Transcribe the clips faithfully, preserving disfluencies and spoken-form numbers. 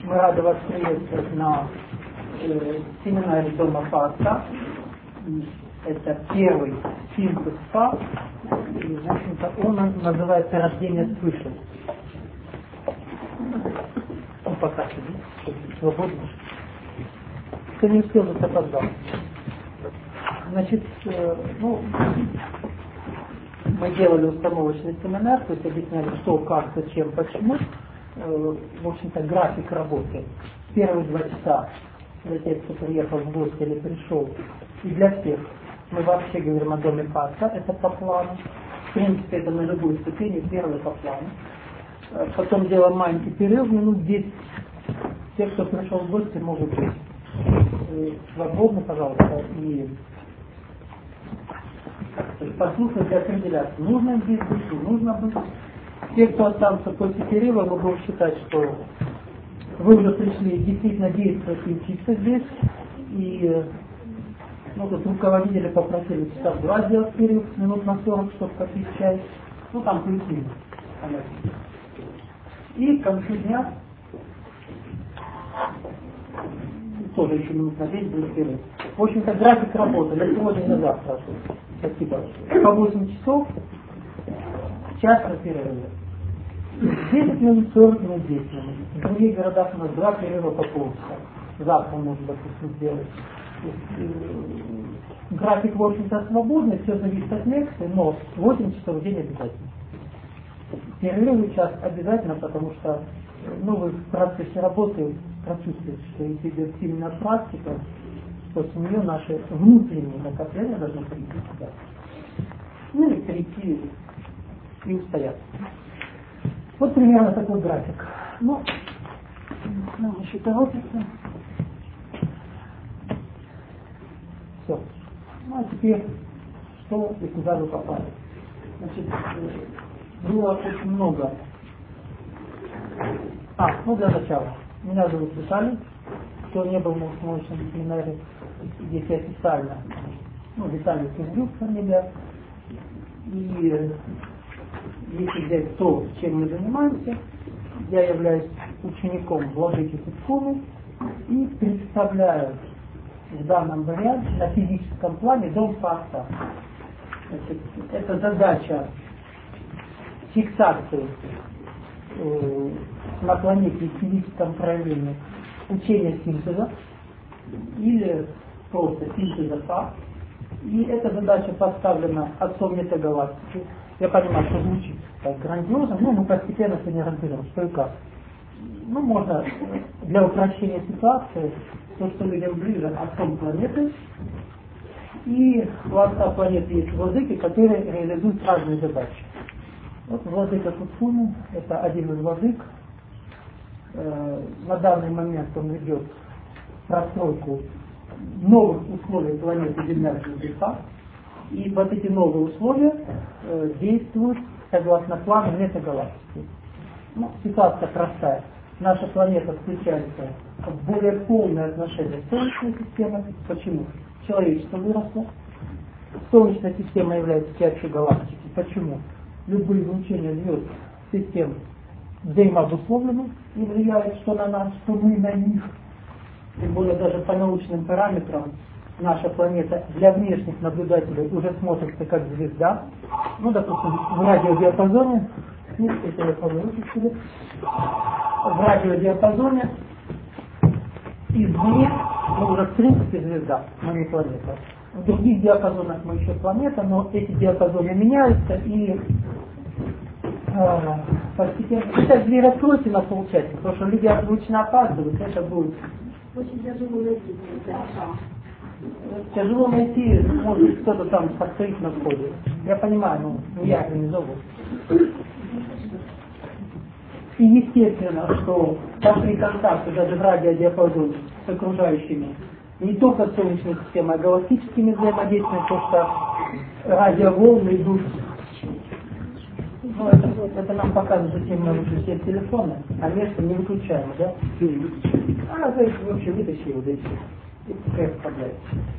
Мы рады вас приветствовать на э, семинаре Дома Фаста. Это первый синтез Фа. И, в общем-то, он называется «Рождение свыше». Ну, пока что, чтобы свободно. Кто не успел, то опоздал. Значит, э, ну, мы делали установочный семинар, то есть объясняли, что, как, зачем, почему. Э, в общем-то, график работы. Первые два часа для тех, кто приехал в гости или пришел, и для всех. Мы вообще говорим о Доме Фаста, это по плану. В принципе, это на любой ступени, первый по плану. Э, потом делаем маленький перерыв, минут десять. Те, кто пришел в гости, могут быть э, свободны, пожалуйста, и послушать и определяться, нужно здесь быть, не нужно быть. Те, кто останутся после перерыва, мы будем считать, что вы уже пришли действительно действовать и учиться здесь. И ну, тут руководители попросили часа два сделать перерыв, минут на сорок, чтобы попить чай. Ну там плюс-минус. И к концу дня тоже еще минут на десять будет перерыв. В общем-то, график работы на сегодня и на завтра. Спасибо. По восемь часов, час на перерыве. десять минут, сорок минут, десять минут. В других городах у нас два перерыва по полчаса. Завтра можно, допустим, сделать. График, в общем-то, свободный, все зависит от лекции, но восемь часов в день обязательно. Перерывы час обязательно, потому что ну, вы в процессе работы прочувствуете, что если идет сильная практика, после нее наши внутренние накопления должны прийти сюда. Ну или прийти и устояться. Вот примерно такой график. Ну, нам еще торопится. Все. Ну а теперь, что и куда вы попали. Значит, было очень много. А, ну для начала. Меня зовут Виталий. Кто не был на установочном семинаре, здесь официально, ну, Виталий Кирилл, фамилия. И если взять то, чем мы занимаемся, я являюсь учеником владыки Куцкумы и представляю в данном варианте на физическом плане Дом Фаста. Значит, это задача фиксации э, на планете в физическом проявлении учения синтеза или просто синтеза Фа. И эта задача поставлена отцом метагалактики. Я понимаю, что звучит так грандиозно, но мы постепенно сегодня разберем, что и как. Ну, можно для упрощения ситуации, то, что людям ближе, отцом планеты. И у отца планеты есть владыки, которые реализуют разные задачи. Вот владыка Куцкумы, это один из владык. Э, на данный момент он ведет простройку новых условий планеты Земля Земля. И вот эти новые условия э, действуют согласно плану метагалактики. Ну, ситуация простая. Наша планета включается в более полное отношение с Солнечной системой. Почему? Человечество выросло. Солнечная система является частью галактики. Почему? Любые излучения звезд систем взаимообусловлены и влияют что на нас, что мы на них. Тем более даже по научным параметрам наша планета для внешних наблюдателей уже смотрится как звезда. Ну, допустим, в радиодиапазоне, ну, это я повыпустили, в радиодиапазоне извне мы уже в принципе звезда, но не планета. В других диапазонах мы еще планета, но эти диапазоны меняются и э, постепенно. Сейчас две раскройте на полчаса, потому что люди обычно опаздывают, это будет. Очень тяжело найти. Тяжело найти, может кто-то там постоит на входе. Я понимаю, ну я организовываю. И естественно, что там контакты даже в радиодиапазоне с окружающими не только с Солнечной системой, а галактическими взаимодействиями, потому что радиоволны идут. Ну, это, это нам показывает, зачем мы лучше все телефоны, а место не выключаем, да? А, то есть вообще вытащи его, да и все. И пускай впадает.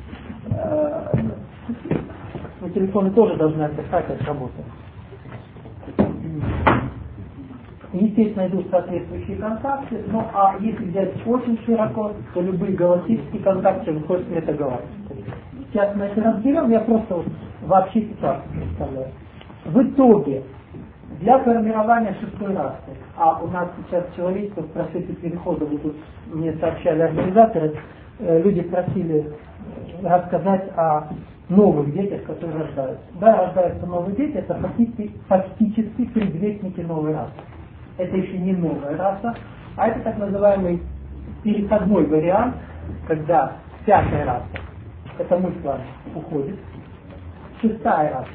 Но телефоны тоже должны отдыхать от работы. естественно, идут соответствующие контакты, ну а если взять очень широко, то любые галактические контакты выходят в метагалактику. Сейчас мы это разберем, я просто вот вообще ситуацию представляю. В итоге, для формирования шестой расы, а у нас сейчас человечество в процессе перехода, вот тут мне сообщали организаторы, э, люди просили рассказать о новых детях, которые рождаются. Да, рождаются новые дети, это фактически, фактически предвестники новой расы. Это еще не новая раса, а это так называемый переходной вариант, когда пятая раса, это мы с вами, уходит, шестая раса,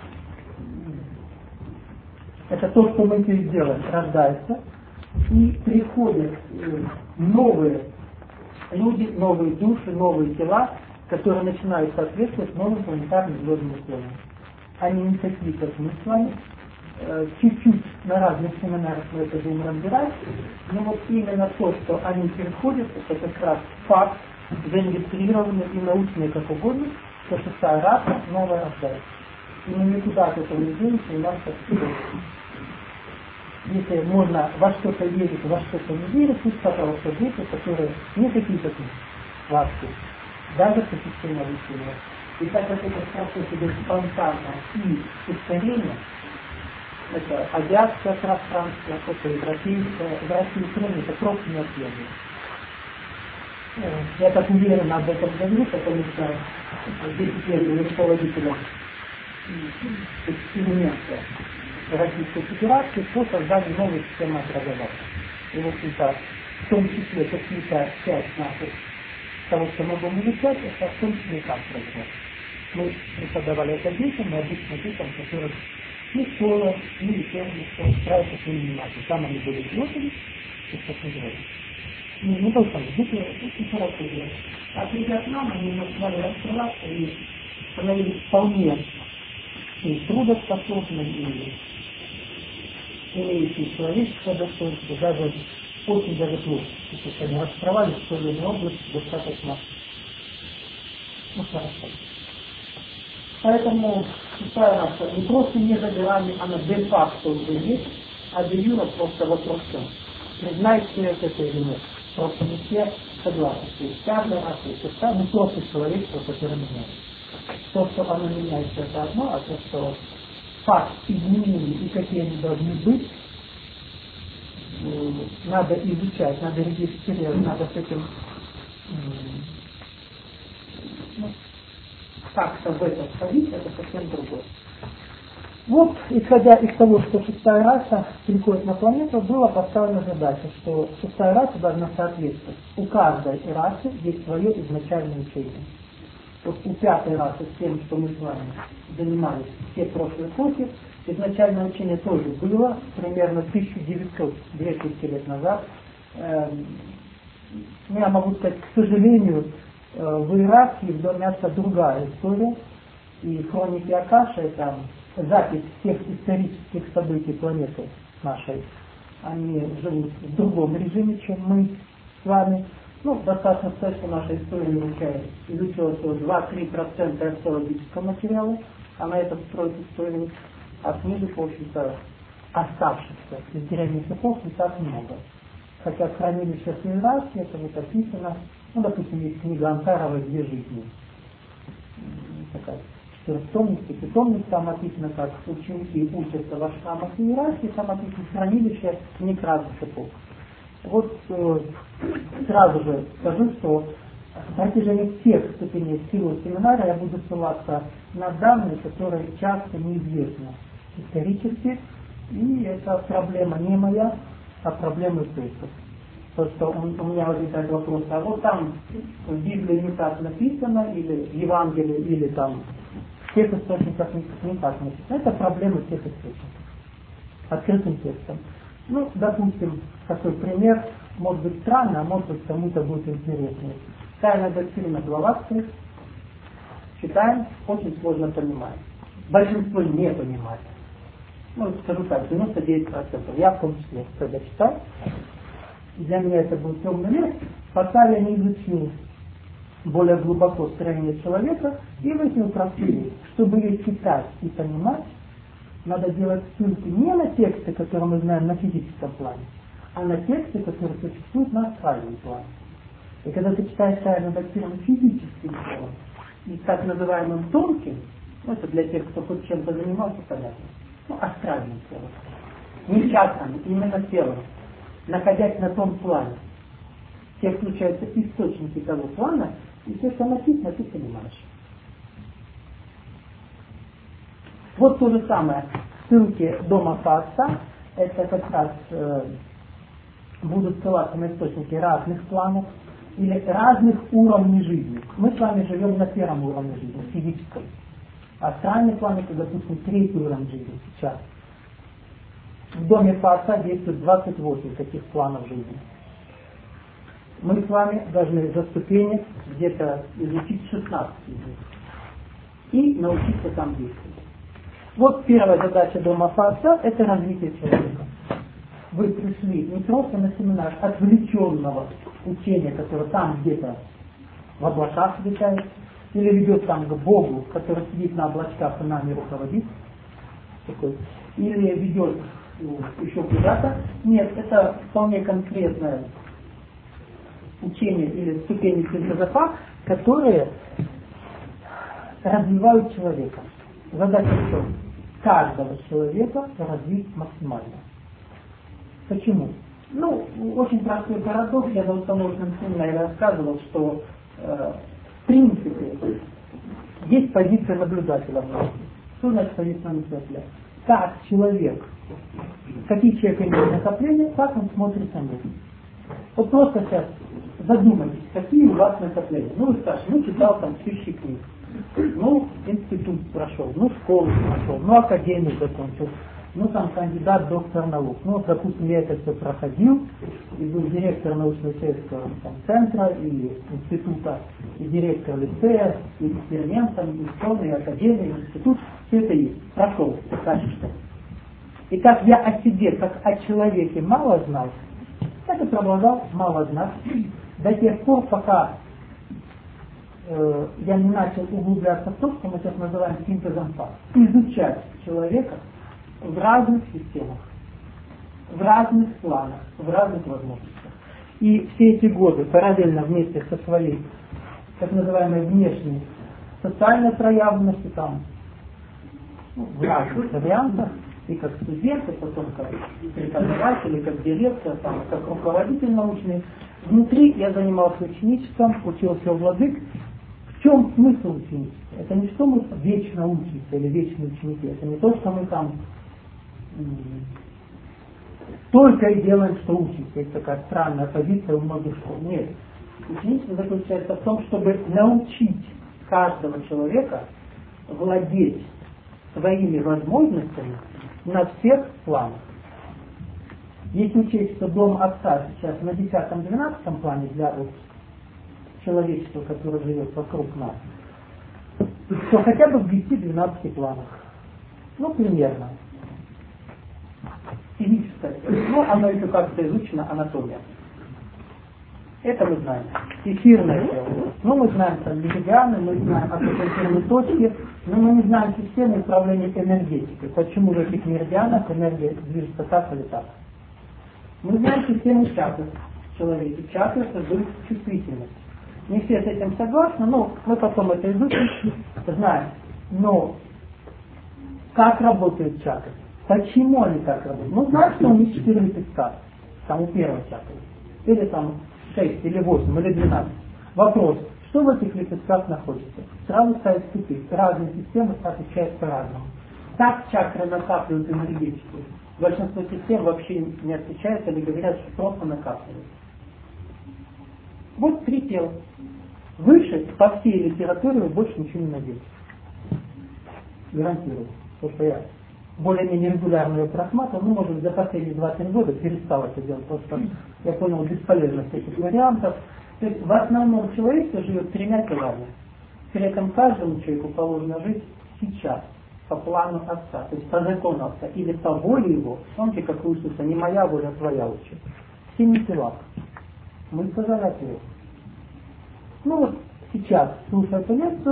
это то, что мы здесь делаем, рождается, и приходят новые люди, новые души, новые тела, которые начинают соответствовать новым планетарным звездным условиям. Они не такие, как мы с вами, чуть-чуть на разных семинарах мы это будем разбирать, но вот именно то, что они переходят, это как раз факт, зарегистрированный и научный как угодно, что шестая раса новая рождается. И мы никуда от этого не денемся, и нас так всегда. Если можно во что-то верить, во что-то не верить, пусть, пожалуйста, дети, которые не такие, как мы, вообще, даже по системе обучения. И так как это процесс идет спонтанно и ускорение, это азиатское пространство, это европейское, в России и Украине, это просто неотъемлемо. Я так уверенно об этом говорю, потому что десять лет был руководителем эксперимента Российской Федерации по созданию новой системы образования. И, в общем-то, в том числе какие-то часть наших того, что мы будем изучать, это в том числе и как произошло. Мы преподавали это детям, мы обычно детям, которые ни школа, ни лечебная, что устраивается с ними внимательно. Там они были пилотами, и что называется. Не, не должно быть, дети очень хорошо делают. А придя к нам, они начинали раскрываться и становились вполне и трудоспособны, и имеющие человеческое достоинство, даже очень даже творчески. То есть они раскрывались в той или иной области достаточно, ну, хорошо. Поэтому шестая раса не просто не за горами, она де-факто уже есть, а де-юра просто вопрос в том, признает человек это или нет. Просто не все согласны. То есть каждая раса и шестая, ну просто человечество, которое меняется. То, что оно меняется, это одно, а то, что факт изменений и какие они должны быть, надо изучать, надо регистрировать, надо с этим ну, как-то в это входить, это совсем другое. Вот, исходя из того, что шестая раса приходит на планету, была поставлена задача, что шестая раса должна соответствовать. У каждой расы есть свое изначальное учение. Вот у пятой расы, с тем, что мы с вами занимались все прошлые эпохи, изначальное учение тоже было, примерно тысяча девятьсот - две тысячи лет назад. Я могу сказать, к сожалению, в иерархии вдомятся другая история, и хроники Акаши, там запись всех исторических событий планеты нашей, они живут в другом режиме, чем мы с вами. Ну, достаточно сказать, что наша история изучает, изучила всего два-три процента археологического материала, а на этом строит историю, а книжек, в общем-то, оставшихся из древних эпох не так много. Хотя в хранилищах иерархии это вот описано, ну, допустим, есть книга Анкарова «Две жизни». Такая четырехтомница, пятитомница, там описано, как ученики учатся в аштамах иерархии, там описано хранилище не разных эпох. Вот э, сразу же скажу, что на протяжении всех ступеней всего семинара я буду ссылаться на данные, которые часто неизвестны исторически, и это проблема не моя, а проблема историков. То, что у, у меня возникает вопрос, а вот там в Библии не так написано, или в Евангелии, или там в тех источниках не, не так написано. Это проблема тех источников. Открытым текстом. Ну, допустим, такой пример, может быть странно, а может быть кому-то будет интересно. Тайная доктрина Блаватских, читаем, очень сложно понимаем. Большинство не понимает. Ну, скажу так, девяносто девять процентов. Я в том числе, когда читал, для меня это был темный лес, пока я не изучил более глубоко строение человека и выяснил простую вещь. Чтобы ее читать и понимать, надо делать ссылки не на тексты, которые мы знаем на физическом плане, а на тексты, которые существуют на астральном плане. И когда ты читаешь тайну дактилом физическим телом и так называемым тонким, ну это для тех, кто хоть чем-то занимался, понятно, ну астральным телом, не чакрами, именно телом, находясь на том плане, все включаются источники того плана, и все, что написано, ты понимаешь. Вот то же самое. Ссылки дома Фаста, это как раз э, будут ссылаться на источники разных планов или разных уровней жизни. Мы с вами живем на первом уровне жизни, физическом. Астральный план это, допустим, третий уровень жизни сейчас. В доме Фаста действует двадцать восемь таких планов жизни. Мы с вами должны за ступени где-то изучить шестнадцать из них и научиться там действовать. Вот первая задача дома Фаста – это развитие человека. Вы пришли не просто на семинар отвлеченного учения, которое там где-то в облаках летает, или ведет там к Богу, который сидит на облачках и нами руководит, такой, или ведет ну, еще куда-то. Нет, это вполне конкретное учение или ступени философа, которые развивают человека. Задача в чем? Каждого человека развить максимально. Почему? Ну, очень простой парадокс, я на установленном семинаре рассказывал, что э, в принципе есть позиция наблюдателя в жизни. Что значит позиция наблюдателя? Как человек, какие человек имеет накопления, как он смотрит на мир. Вот просто сейчас задумайтесь, какие у вас накопления. Ну, вы скажете, ну, читал там тысячи книг. Ну, институт прошел, ну, школу прошел, ну, академию закончил, ну, там, кандидат, доктор наук. Ну, допустим, я это все проходил, и был директор научно-исследовательского центра, и института, и директор лицея, и экспериментом, и школы, и академии, и институт. Все это есть. Прошел, качество. И как я о себе, как о человеке мало знал, так и продолжал мало знать до тех пор, пока э, я не начал углубляться в то, что мы сейчас называем синтезом фактов. Изучать человека в разных системах, в разных планах, в разных возможностях. И все эти годы параллельно вместе со своей так называемой внешней социальной проявленностью, там, ну, в разных вариантах, и как студент, и потом как преподаватель, и как директор, там, как руководитель научный. Внутри я занимался ученичеством, учился у владык. В чем смысл ученичества? Это не что мы вечно учимся или вечные ученики. Это не то, что мы там только и делаем, что учимся. Это такая странная позиция у многих школ. Нет. Ученичество заключается в том, чтобы научить каждого человека владеть своими возможностями на всех планах. Если учесть, что дом отца сейчас на десятом-двенадцатом плане для вот, человечества, которое живет вокруг нас, то хотя бы в десяти-двенадцати планах. Ну, примерно. Физическое. Ну, оно еще как-то изучено, анатомия. Это мы знаем. Эфирное тело. Ну, мы знаем там меридианы, мы знаем акупунктурные точки, но мы не знаем системы управления энергетикой. Почему в этих меридианах энергия движется так или так. Мы знаем систему чакр в человеке. Чакры создают чувствительность. Не все с этим согласны, но мы потом это изучим, знаем. Но как работают чакры? Почему они так работают? Ну, знаем, что у них четырнадцать стадий. Там у первой чакры. Или там шесть, или восемь, или двенадцать. Вопрос, что в этих лепестках находится? Сразу ставить тупик. Разные системы отвечают по-разному. Так чакры накапливают энергетику. Большинство систем вообще не отвечают или говорят, что просто накапливают. Вот три тела. Выше по всей литературе вы больше ничего не найдете. Гарантирую. Потому что я более-менее регулярно ее просматривал, ну, может, за последние два-три года перестал это делать, потому что я понял бесполезность этих вариантов. То есть в основном человечество живет тремя телами. При этом каждому человеку положено жить сейчас, по плану Отца, то есть по закону Отца, или по воле Его, помните, как вы услышали, не моя воля, а твоя учит. В семи телах. Мы сказали ответ. Ну вот сейчас, слушая эту лекцию,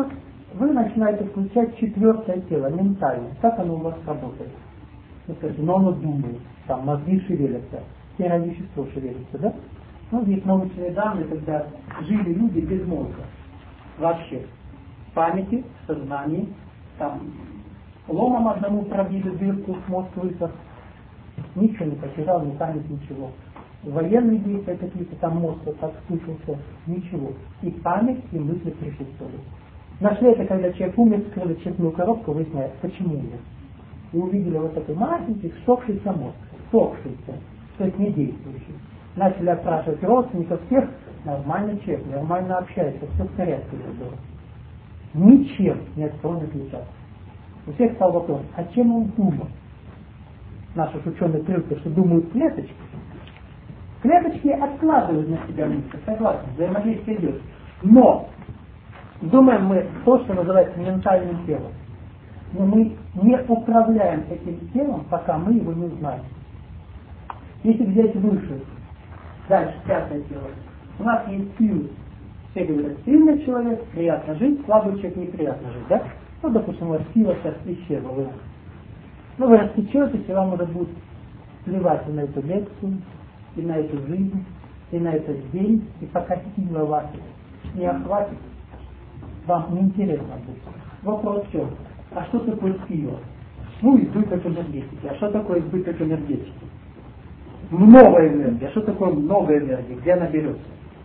вы начинаете включать четвертое тело, ментальное. Как оно у вас работает? Вы скажете, но оно думает, там мозги шевелятся, серое вещество шевелится, да? Ну, есть научные данные, когда жили люди без мозга. Вообще. В памяти, в сознании, там, ломом одному пробили дырку, мозг высох, ничего не потерял, ни память, ничего. Военные действия какие-то, там мозг вот так спустился, ничего. И память, и мысли присутствовали. Нашли это, когда человек умер, вскрыли черепную коробку, выясняют, почему умер. И увидели вот такой маленький, сохшийся мозг, сохшийся, то есть не действующий. Начали опрашивать родственников, всех, нормальный человек, нормально общается, все в порядке было. Ничем не от кого не отличался. У всех стал вопрос, а чем он думал? Наши ученые привыкли, что думают клеточки. Клеточки откладывают на себя мысли, согласен, взаимодействие идет. Но думаем мы то, что называется ментальным телом. Но мы не управляем этим телом, пока мы его не узнаем. Если взять выше, дальше пятое тело, у нас есть силы. Все говорят, сильный человек, приятно жить, слабый человек неприятно жить, да? Ну, допустим, у вас сила сейчас исчезла, вы, ну, вы растечетесь, и вам может будет плевать и на эту лекцию, и на эту жизнь, и на этот день, и пока сила вас не охватит, вам неинтересно будет. Вопрос в чем? А что такое сила? Ну, избыток энергетики. А что такое избыток энергетики? Много энергии. А что такое много энергии? Где она берется?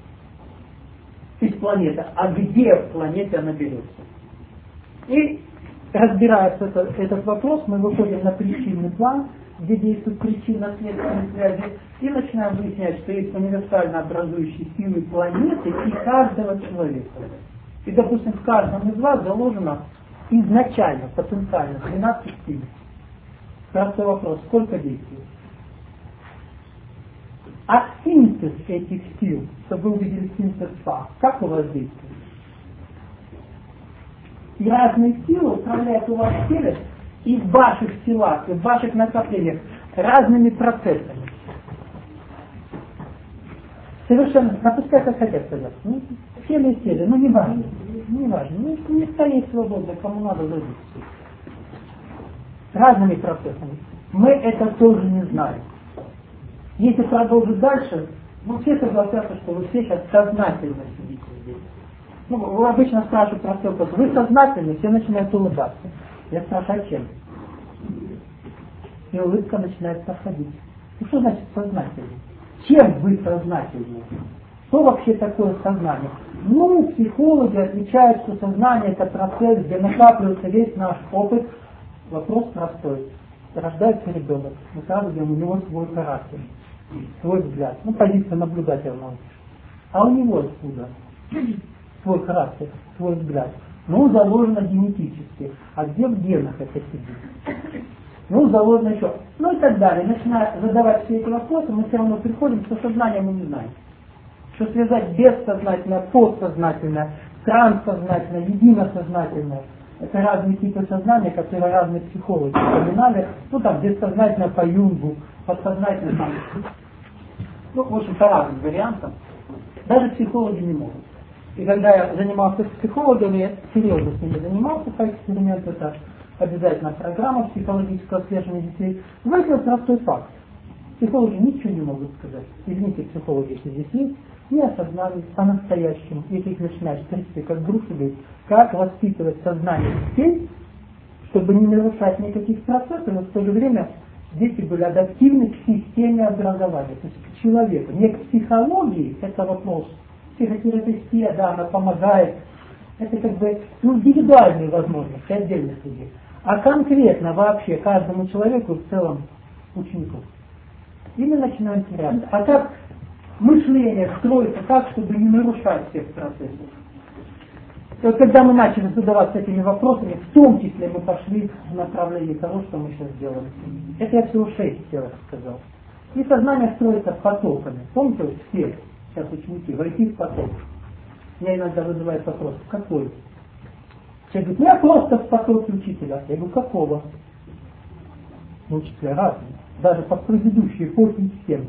Из планеты. А где в планете она берется? И разбирая этот, этот вопрос, мы выходим на причинный план, где действует причинно-следственные связи, и начинаем выяснять, что есть универсально образующие силы планеты и каждого человека. И, допустим, в каждом из вас заложено изначально, потенциально двенадцать сил. Простой вопрос, сколько действует? А синтез этих сил, чтобы вы увидели синтез фа, как у вас действует? И разные силы управляют у вас в теле и в ваших телах, и в ваших накоплениях разными процессами. Совершенно, напускай как хотят сказать. Ну, в теле и в теле, ну не важно. Не важно. Ну, не стоит свободно, кому надо зайти. Разными процессами. Мы это тоже не знаем. Если продолжить дальше, ну все согласятся, что вы все сейчас сознательно сидите здесь. Ну, вы обычно спрашивают простой вопрос, вы сознательны, все начинают улыбаться. Я спрашиваю, а чем? И улыбка начинает проходить. Ну что значит сознательный? Чем вы сознательны? Что вообще такое сознание? Ну, психологи отвечают, что сознание это процесс, где накапливается весь наш опыт. Вопрос простой. Рождается ребенок, мы сразу говорим, у него свой характер, свой взгляд. Ну, позиция наблюдателя. А у него откуда? Свой характер, свой взгляд. Ну, заложено генетически. А где в генах это сидит? Ну, заложено еще. Ну и так далее. Начиная задавать все эти вопросы, мы все равно приходим, что сознание мы не знаем. Что связать бессознательное, подсознательное, транссознательное, единосознательное. Это разные типы сознания, которые разные психологи упоминали. Ну там бессознательное по Юнгу, подсознательное там. Ну, в общем, по разным вариантам. Даже психологи не могут. И когда я занимался с психологами, я серьезно с ними занимался по эксперименту, это обязательно программа психологического отслеживания детей, выяснил простой факт. Психологи ничего не могут сказать. Извините, психологи, если здесь есть, не о сознании, по-настоящему. Если их начинаешь трясти, как грушу, говорить, как воспитывать сознание детей, чтобы не нарушать никаких процессов, но в то же время дети были адаптивны к системе образования, то есть к человеку. Не к психологии, это вопрос. Психотерапия, да, она помогает. Это как бы ну, индивидуальные возможности отдельных людей. А конкретно вообще каждому человеку в целом ученику. И мы начинаем теряться. А как мышление строится так, чтобы не нарушать всех процессов? И вот когда мы начали задаваться этими вопросами, в том числе мы пошли в направлении того, что мы сейчас делаем. Это я всего шесть телах сказал. И сознание строится потоками. Помните, вот все сейчас ученики, войти в поток. Меня иногда вызывает вопрос, какой? Человек говорит, ну я просто в потоке учителя. Я говорю, какого? Ну, учителя разные. Даже по предыдущей эпохе и всем.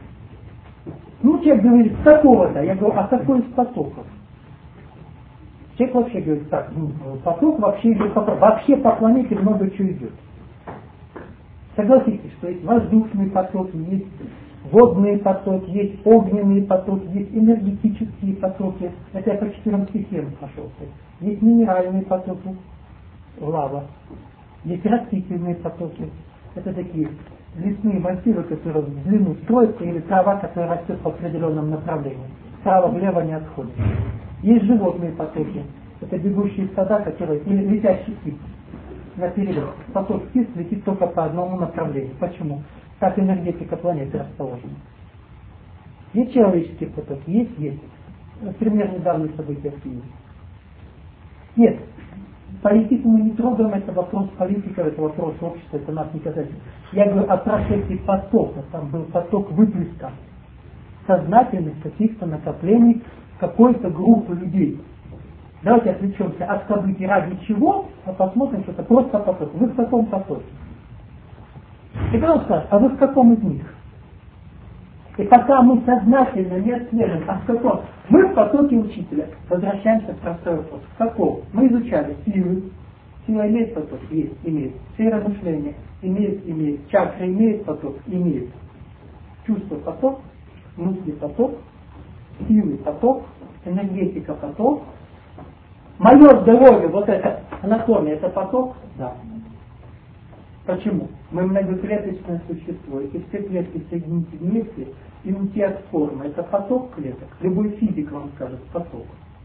Ну, человек говорит, такого-то. Я говорю, а какой из потоков? Человек вообще говорит, так, ну, поток вообще идет по, вообще по планете много чего идет. Согласитесь, что есть воздушные потоки, есть водные потоки, есть огненные потоки, есть энергетические потоки. Это я по четырем стихиям пошелся. Есть минеральные потоки, лава. Есть растительные потоки. Это такие лесные массивы, которые в длину строятся, или трава, которая растет по определенному направлению. Справа влево не отходит. Есть животные потоки. Это бегущие стада, которые, или летящий кит. Наперед. Поток птиц летит только по одному направлению. Почему? Как энергетика планеты расположена. Есть человеческие потоки? Есть, есть. Пример недавних событий в Киеве. Нет. Политику мы не трогаем, это вопрос политика, это вопрос общества, это нас не касается. Я говорю о процессе потока. Там был поток выплеска сознательных каких-то накоплений какой-то группы людей. Давайте отвлечемся от событий ради чего, а посмотрим, что это просто поток. Вы в каком потоке? И потом скажет, а вы в каком из них? И пока мы сознательно не отслеживаем, а в каком? Мы в потоке учителя. Возвращаемся к простой вопрос. В каком? Мы изучали силы. Сила имеет поток? Есть, имеет. Сфера мышления? Имеет, имеет. Чакра имеет поток? Имеет. Чувство поток, мысли поток, силы поток, энергетика поток. Мое здоровье, вот это анатомия, это поток? Да. Почему? Мы многоклеточное существо, и все клетки соедините вместе, и уйти от формы. Это поток клеток. Любой физик вам скажет поток.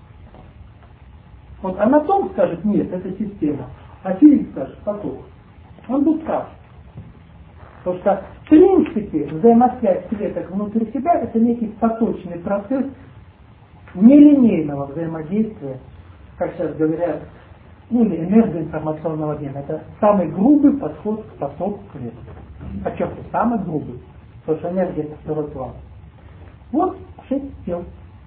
Вот анатом скажет, нет, это система. А физик скажет поток. Он будет прав. Потому что в принципе взаимосвязь клеток внутри себя это некий поточный процесс нелинейного взаимодействия, как сейчас говорят, ну, или энергоинформационного обмена. Это самый грубый подход к потоку клеток. Подчеркиваю, самый грубый. Потому что энергия это второй план. Вот шесть тел.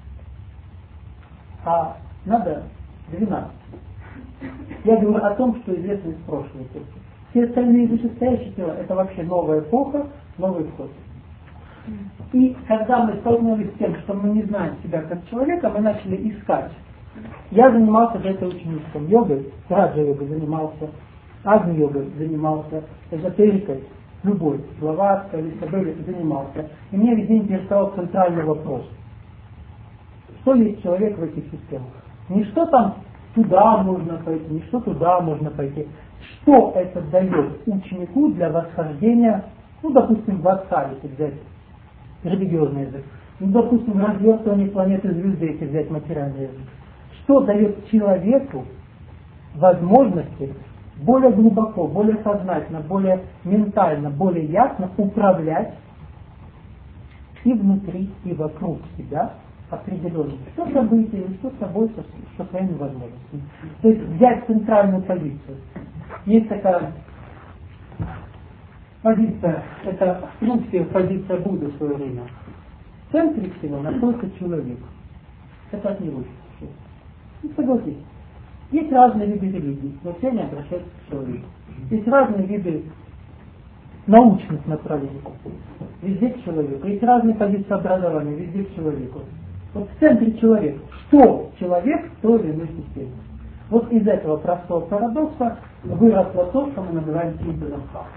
А надо двенадцать. Я говорю о том, что известно из прошлого. Все остальные вышестоящие тела это вообще новая эпоха, новый вход. И когда мы столкнулись с тем, что мы не знаем себя как человека, мы начали искать. Я занимался для этого учеником йогой, раджа-йогой занимался, агни-йогой занимался, эзотерикой, любой, Блаватской, Лисабелли занимался. И мне везде интересовал центральный вопрос. Что есть человек в этих системах? Не что там туда можно пойти, не что туда можно пойти. Что это дает ученику для восхождения, ну, допустим, в Ацхаре, если взять религиозный язык, ну, допустим, развертывание планеты звезды, если взять материальный язык. Что дает человеку возможности более глубоко, более сознательно, более ментально, более ясно управлять и внутри, и вокруг себя определенным. Что событиями, что собой, что, что своими возможностями. То есть взять центральную позицию. Есть такая позиция, это в принципе позиция Будды в свое время. В центре всего находится человек. Это от него. Ну, согласитесь. Есть разные виды религий, но все они обращаются к человеку. Есть разные виды научных направлений. Везде к человеку. Есть разные позиции образования, везде к человеку. Вот в центре человек. Что человек в той или иной системе? Вот из этого простого парадокса выросло то, что мы называем синтезом факта.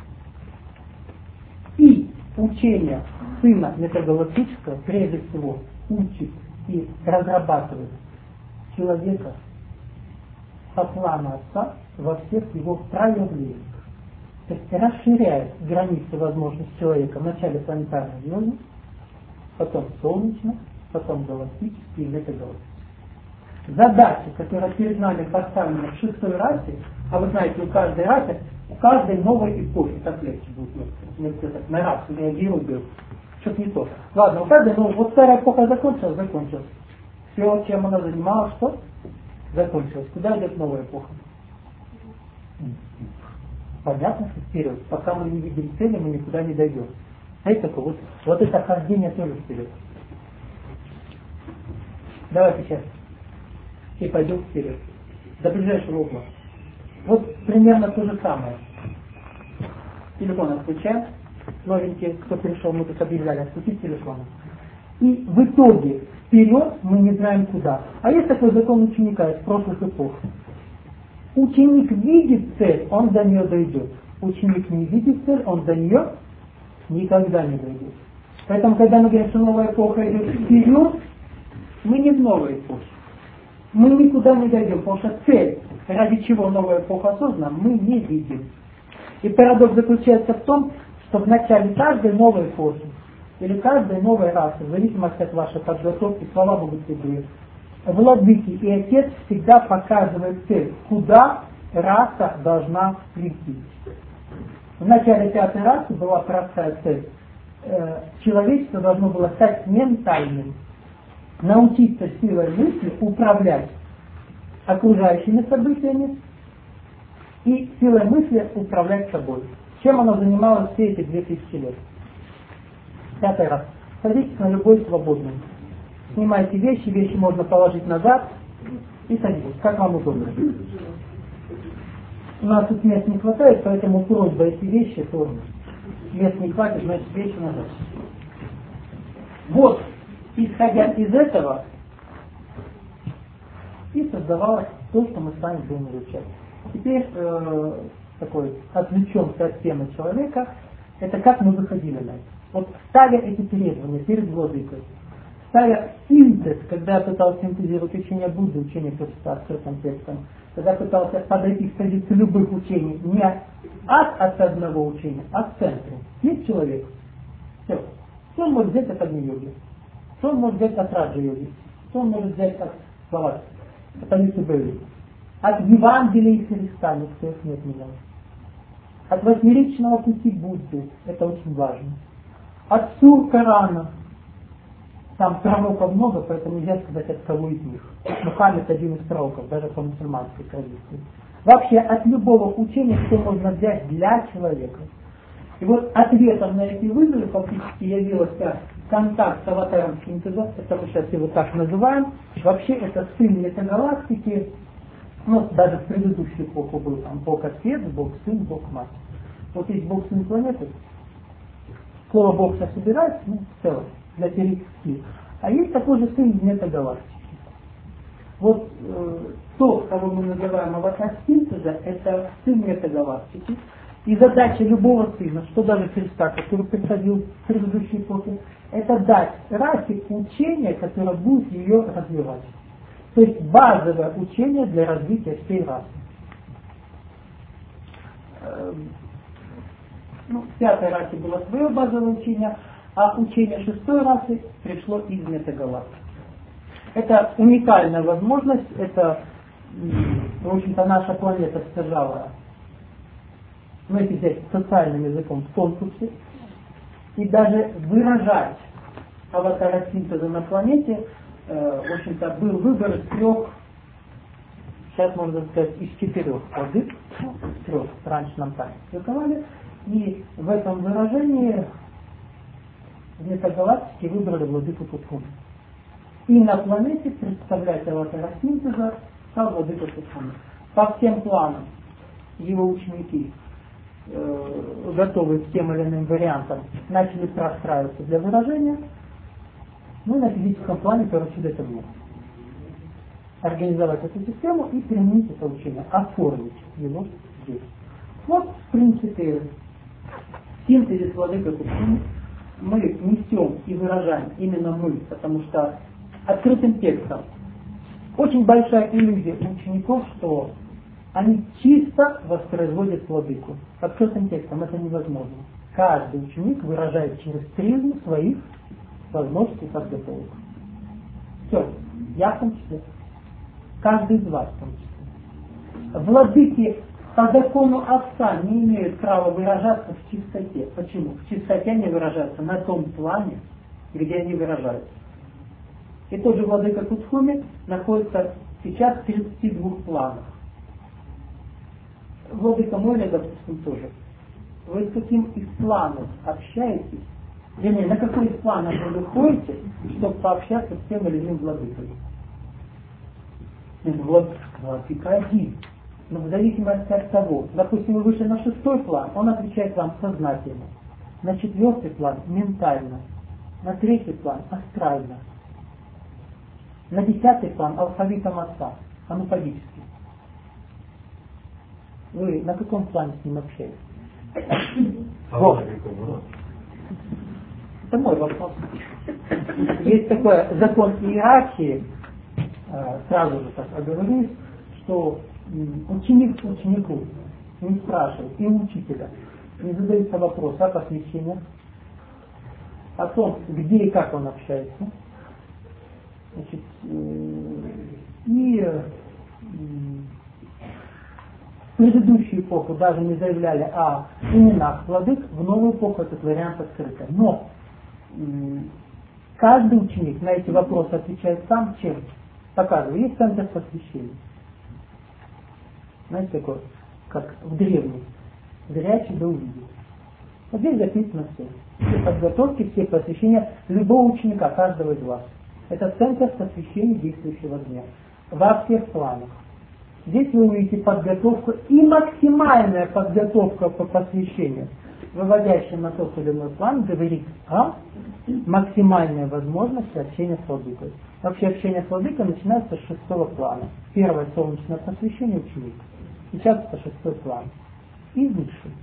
И учение сына метагалактического прежде всего учит и разрабатывает человека по плану Отца во всех его проявлениях. То есть расширяет границы возможностей человека вначале планетарной звезды, потом солнечных, потом галактические и метагалактические. Задача, которая перед нами поставлена в шестой расе, а вы знаете, у каждой расы, у каждой новой эпохи, так легче будет, если так на расу реагировать, говорю, что-то не то. Ладно, у каждой новой, вот старая эпоха закончилась, закончилась. Все, чем она занималась, что? Закончилось. Куда идет новая эпоха? Понятно, что вперед. Пока мы не видим цели, мы никуда не дойдем. Знаете, такое, вот, вот это хождение тоже вперед. Давайте сейчас. И пойдем вперед. До ближайшего угла. Вот примерно то же самое. Телефон отключаем. Новенькие, кто пришел, мы тут объявляли, отключить телефон. И в итоге вперед мы не знаем куда. А есть такой закон ученика из прошлых эпох. Ученик видит цель, он до нее дойдет. Ученик не видит цель, он до нее никогда не дойдет. Поэтому, когда мы говорим, что новая эпоха идет вперед, мы не в новой эпохе. Мы никуда не дойдем, потому что цель, ради чего новая эпоха создана, мы не видим. И парадокс заключается в том, что в начале каждой новой эпохи или каждой новой расы, в зависимости от вашей подготовки, слова могут быть, владыки и отец всегда показывают цель, куда раса должна прийти. В начале пятой расы была простая цель. Человечество должно было стать ментальным, научиться силой мысли управлять окружающими событиями и силой мысли управлять собой. Чем оно занималось все эти две тысячи лет? Пятый раз. Садитесь на любой свободный. Снимайте вещи, вещи можно положить назад и садитесь, как вам удобно. У нас тут мест не хватает, поэтому просьба, эти вещи, то мест не хватит, значит вещи назад. Вот, исходя из этого, и создавалось то, что мы с вами будем изучать. Теперь э, такой отвлечемся от темы человека, это как мы выходили на это. Вот ставя эти требования перед владыкой, ставя синтез, когда я пытался синтезировать учение Будды, учение Христа открытым текстом, когда пытался подойти к позиции любых учений, не от, от одного учения, а к центру. Есть человек, все. Что он может взять от Агни-йоги? Что он может взять от Раджа-йоги? Что он может взять от слова, от Алисы Бейли? От Евангелия Христа, никто их не отменял. От восьмеричного пути Будды, это очень важно. От сур Корана, там пророков много, поэтому нельзя сказать, от кого из них. Мухаммед один из пророков, даже по мусульманской традиции. Вообще от любого учения, что можно взять для человека. И вот ответом на эти вызовы фактически явился контакт с аватаром синтеза, это мы сейчас его так называем. Вообще это сын метагалактики, ну даже в предыдущую эпоху был там Бог Отец, Бог Сын, Бог Мать. Вот есть Бог Сын планеты. Слово Бог сейчас собирается, ну, в целом, для теоретики. А есть такой же сын метагалактики. Вот э, то, кого мы называем аватар синтеза, это сын метагалактики. И задача любого сына, что даже Христа, который приходил в предыдущей эпохе, это дать расе учение, которое будет ее развивать. То есть базовое учение для развития всей расы. Ну, в пятой расе было свое базовое учение, а учение шестой расы пришло из метагалактики. Это уникальная возможность, это, в общем-то, наша планета содержала, ну, если взять социальным языком, в конкурсе, и даже выражать аватара синтеза на планете, э, в общем-то, был выбор из трех, сейчас можно сказать, из четырех владык, из трех, раньше нам так рисовали, и в этом выражении в метагалактике выбрали владыку Кутхуми. И на планете представлять аватара синтеза стал владыка Кутхуми. По всем планам его ученики, э, готовые к тем или иным вариантам, начали простраиваться для выражения, ну и на физическом плане поручили это мне. Организовать эту систему и применить это учение, оформить его здесь. Вот, в принципе, синтезис владыка Кутхуми мы несем и выражаем именно мы, потому что открытым текстом очень большая иллюзия у учеников, что они чисто воспроизводят владыку. Открытым текстом это невозможно. Каждый ученик выражает через призму своих возможностей подготовок. Все, я в том числе. Каждый из вас в том числе. Владыки по закону Отца не имеют права выражаться в чистоте. Почему? В чистоте они выражаются на том плане, где они выражаются. И тот же владыка Кутхуми находится сейчас в тридцати двух планах. Владыка Моля, допустим, тоже. Вы с каким из планов общаетесь? Вернее, на какой из планов вы выходите, чтобы пообщаться с тем или иным владыкой? Владыка один. Но в зависимости от того, допустим, вы вышли на шестой план, он отвечает вам сознательно. На четвертый план ментально. На третий план астрально. на десятый план алфавитом отца, анупагически. Вы на каком плане с ним общаетесь? А это мой вопрос. Есть такой закон иерархии, сразу же так оговорюсь, что ученик ученику не спрашивает, и учителя не задается вопрос о посвящении, о том, где и как он общается. Значит, и в предыдущую эпоху даже не заявляли о именах владык, в новую эпоху этот вариант открытый. Но каждый ученик на эти вопросы отвечает сам, чем показывает. Есть центр посвящения. Знаете, такой, как в древнем. Зрячий да увидит. Вот здесь записано все. Все подготовки, все посвящения любого ученика, каждого из вас. Это центр посвящения действующего дня. Во всех планах. Здесь вы увидите подготовку и максимальная подготовка по посвящению, выводящая на тот или иной план, говорит о максимальной возможности общения с владыкой. Вообще общение с владыкой начинается с шестого плана. Первое солнечное посвящение ученика. Сейчас это шестой план. И высший.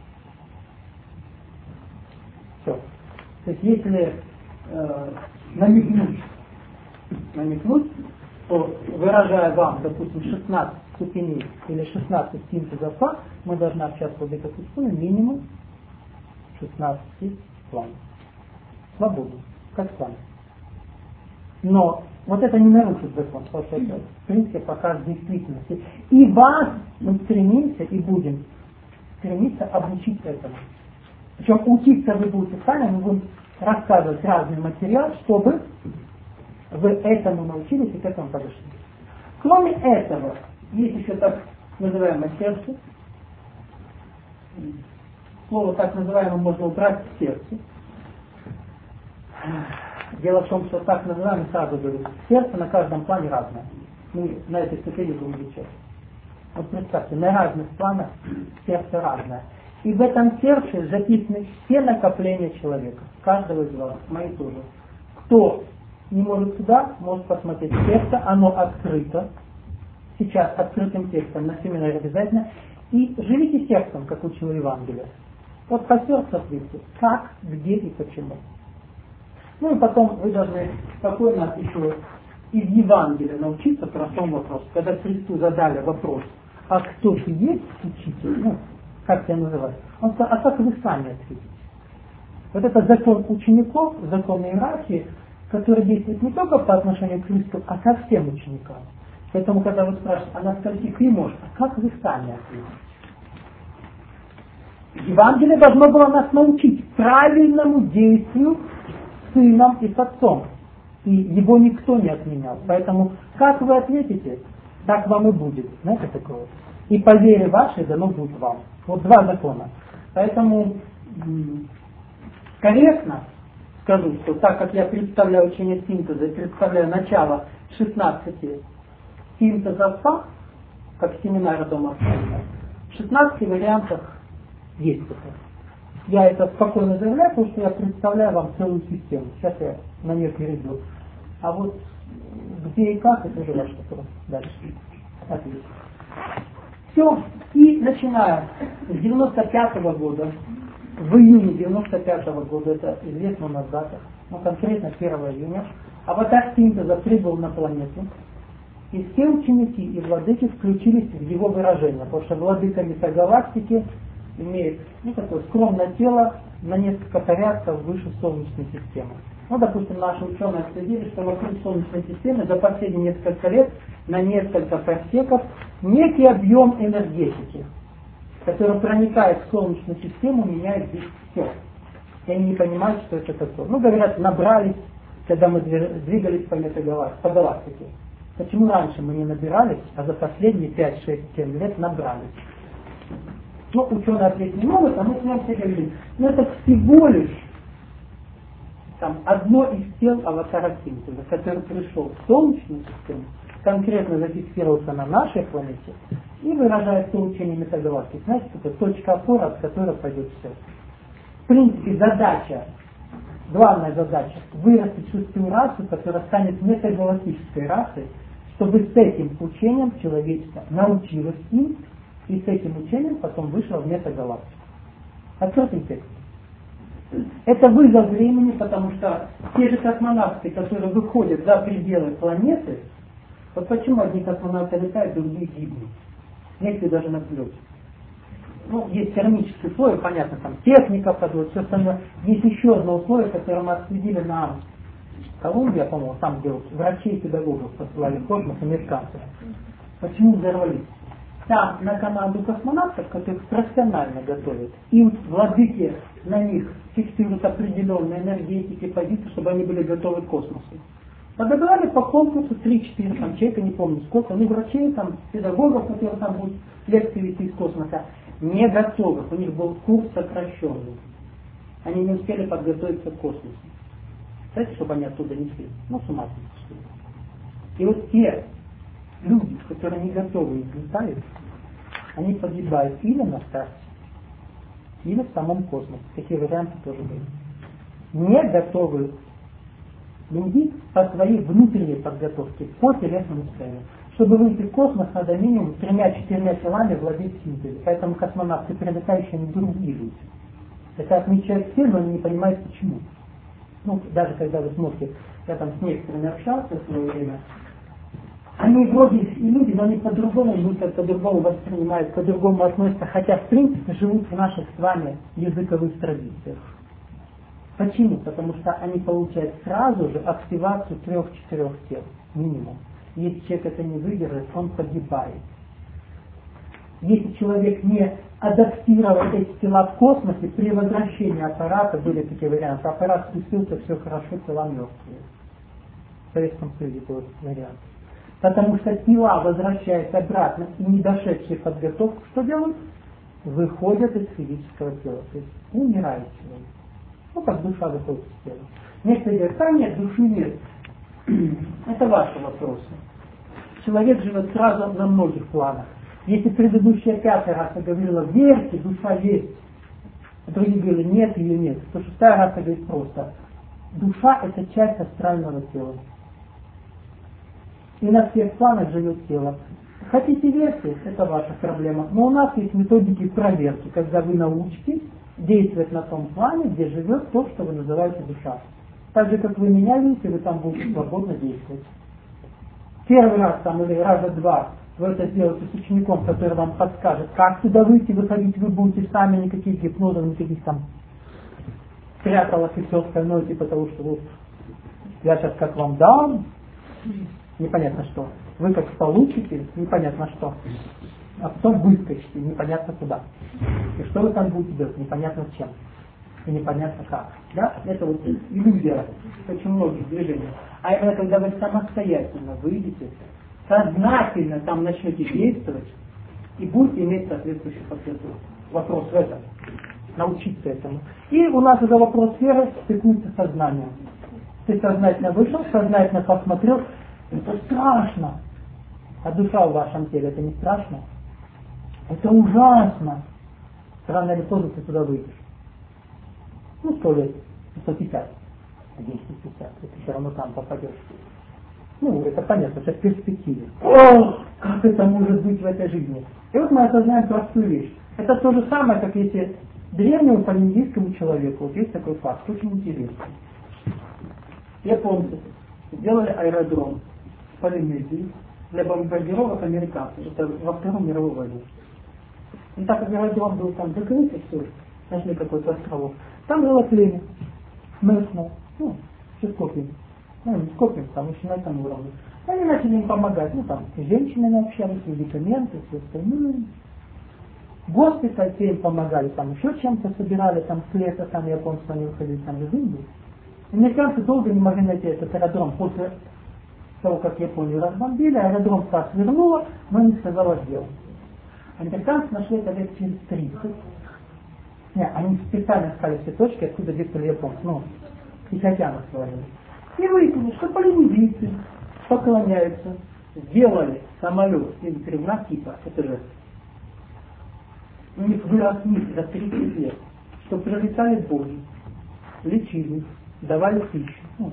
Все. То есть если э, намекнуть, намекнуть, то выражая вам, допустим, шестнадцать ступеней или шестнадцать синтезов, мы должны общаться с владыкой Кучкуной минимум шестнадцать планов. Свободно, как с вами. Но вот это не нарушит закон, потому что это, в принципе, покажет действительности. И вас мы стремимся и будем стремиться обучить этому. Причем учиться вы будете сами, мы будем рассказывать разный материал, чтобы вы этому научились и к этому подошли. Кроме этого, есть еще так называемое сердце. Слово так называемое можно убрать в сердце. Дело в том, что так называемое, сразу говорю, сердце на каждом плане разное. Мы на этой ступени будем изучать. Вот представьте, на разных планах сердце разное. И в этом сердце записаны все накопления человека, каждого из вас, мои тоже. Кто не может сюда, может посмотреть сердце, оно открыто. Сейчас открытым текстом на семинаре обязательно. И живите сердцем, как учил Евангелие. Вот по сердцу ответьте, как, где и почему. Ну и потом вы должны спокойно еще из Евангелия научиться простому вопросу. Когда Христу задали вопрос, а кто ты есть учитель, ну, как тебя называют, он сказал, а как вы сами ответите? Вот это закон учеников, закон иерархии, который действует не только по отношению к Христу, а ко всем ученикам. Поэтому, когда вы спрашиваете, а на скольких ты можешь, а как вы сами ответите? Евангелие должно было нас научить правильному действию с сыном и с отцом. И его никто не отменял. Поэтому, как вы ответите, так вам и будет. Знаете такое? И по вере вашей дано будет вам. Вот два закона. Поэтому м- корректно скажу, что так как я представляю учение синтеза, представляю начало шестнадцати синтезов, как семинар дома, в шестнадцати вариантах есть это. Я это спокойно заявляю, потому что я представляю вам целую систему. Сейчас я на нее перейду. А вот где и как, это уже ваш вопрос. Дальше. Отлично. Все. И начиная с девяносто пятого года, в июне девяносто пятого года, это известно у нас дата, ну конкретно первого июня, аватар синтеза прибыл на планету, и все ученики и владыки включились в его выражение, потому что владыка метагалактики имеет ну, такое скромное тело на несколько порядков выше Солнечной системы. Ну, допустим, наши ученые отследили, что вокруг Солнечной системы за последние несколько лет на несколько парсеков некий объем энергетики, который проникает в Солнечную систему, меняет здесь все. И они не понимают, что это такое. Ну, говорят, набрались, когда мы двигались по метагалактике, по галактике. Почему раньше мы не набирались, а за последние пять шесть семь лет набрались? Ну, ученые ответить не могут, а мы с вами все говорим, ну это всего лишь там, одно из тел аватара синтеза, который пришел в Солнечную систему, конкретно зафиксировался на нашей планете и выражает то учение метагалактики. Знаете, это точка опоры, от которой пойдет все. В принципе, задача главная задача – вырастить шестую расу, которая станет метагалактической расой, чтобы с этим учением человечество научилось им, и с этим учением потом вышло в метагалактику. Открытый текст. Это вызов времени, потому что те же космонавты, которые выходят за пределы планеты, вот почему одни космонавты летают, другие гибнут. Некоторые даже на взлете. Ну, есть термические условия, понятно, там техника подводит, все остальное. Есть еще одно условие, которое мы обсудили на Колумбии, я помню, там, где вот врачей и педагогов посылали в космос, американцев. Почему взорвались? Там на команду космонавтов, которых профессионально готовят, и вот владыки на них фиксируют определенные энергетики, позиции, чтобы они были готовы к космосу. Подобрали по конкурсу три-четыре там, человека, не помню сколько, ну врачей, там, педагогов, которые там будут лекции вести из космоса, не готовых, у них был курс сокращенный. Они не успели подготовиться к космосу. Знаете, чтобы они оттуда не шли? Ну, с ума сошли. И вот те люди, которые не готовы и летают, они погибают или на старте, или в самом космосе. Такие варианты тоже были. Не готовы люди по своей внутренней подготовке, по телесному состоянию. Чтобы выйти в космос, надо минимум тремя-четырьмя телами владеть синтезом. Поэтому космонавты прилетающие не другие люди. Это отмечают все, но они не понимают почему. Ну, даже когда вы смотрите, я там с некоторыми общался в свое время, они вроде и люди, но они по-другому мыслят, по-другому воспринимают, по-другому относятся, хотя в принципе живут в наших с вами языковых традициях. Почему? Потому что они получают сразу же активацию трех-четырех тел, минимум. Если человек это не выдержит, он погибает. Если человек не адаптировал эти тела в космосе, при возвращении аппарата, были такие варианты, аппарат спустился, все хорошо, тела мертвые. В Советском Союзе был вариант. Потому что тела, возвращаясь обратно и не дошедшие подготовку, что делают? Выходят из физического тела, то есть умирает человек. Ну, как душа выходит из тела. Некоторые говорят, да нет, души нет. Это ваши вопросы. Человек живет сразу на многих планах. Если предыдущая пятая раса говорила, верьте, душа есть, а другие говорили, нет, ее нет, то шестая раса говорит просто, душа это часть астрального тела. И на всех планах живет тело. Хотите верьте, это ваша проблема. Но у нас есть методики проверки, когда вы научитесь действовать на том плане, где живет то, что вы называете душа. Так же, как вы меня видите, вы там будете свободно действовать. Первый раз там или раза два вы это сделаете с учеником, который вам подскажет, как туда выйти, выходить вы будете сами, никаких гипнозов, никаких там спряталок и все остальное, типа того, что вот я сейчас как вам дам, непонятно что. Вы как получите, непонятно что. А потом выскочите, непонятно куда. И что вы там будете делать, непонятно с чем. И непонятно как. Да? Это вот иллюзия очень многих движений. А это когда вы самостоятельно выйдете, сознательно там начнете действовать и будете иметь соответствующий подготовку. Вопрос в этом. Научиться этому. И у нас уже вопрос веры стыкуется с сознанием. Ты сознательно вышел, сознательно посмотрел, это страшно. А душа в вашем теле, это не страшно? Это ужасно. Рано или поздно ты туда выйдешь. Ну, сто лет, сто пятьдесят, двести пятьдесят, ты все равно там попадешь. Ну, это понятно, это в перспективе. О, как это может быть в этой жизни? И вот мы осознаем простую вещь. Это то же самое, как если древнему полинезийскому человеку, вот есть такой факт, очень интересный. Японцы сделали аэродром в Полинезии для бомбардировок американцев. Это во Вторую мировую войну. И так как аэродром был там закрыт, и все, нашли какой-то островок. Там было племя, местное, ну, все скопим. Ну, не скопим, там еще на этом уровне. Они начали им помогать, ну там, с женщинами общались, медикаменты, все остальное. Госпиталь, те им помогали, там еще чем-то собирали, там с леса, там японцы, они выходили там из Индии. Американцы долго не могли найти этот аэродром. После того, как Японию разбомбили, аэродром так свернуло, но не сказала сделать. Американцы нашли это лет через тридцать. Нет, они специально искали все точки, откуда действовали японцы. Ну, Тихоокеанов говорили. И выяснили, что полинезийцы поклоняются, сделали самолет М-тринадцать типа, это же у них вырос миф за тридцать лет, что прилетали боги, лечили, давали пищу. Ну,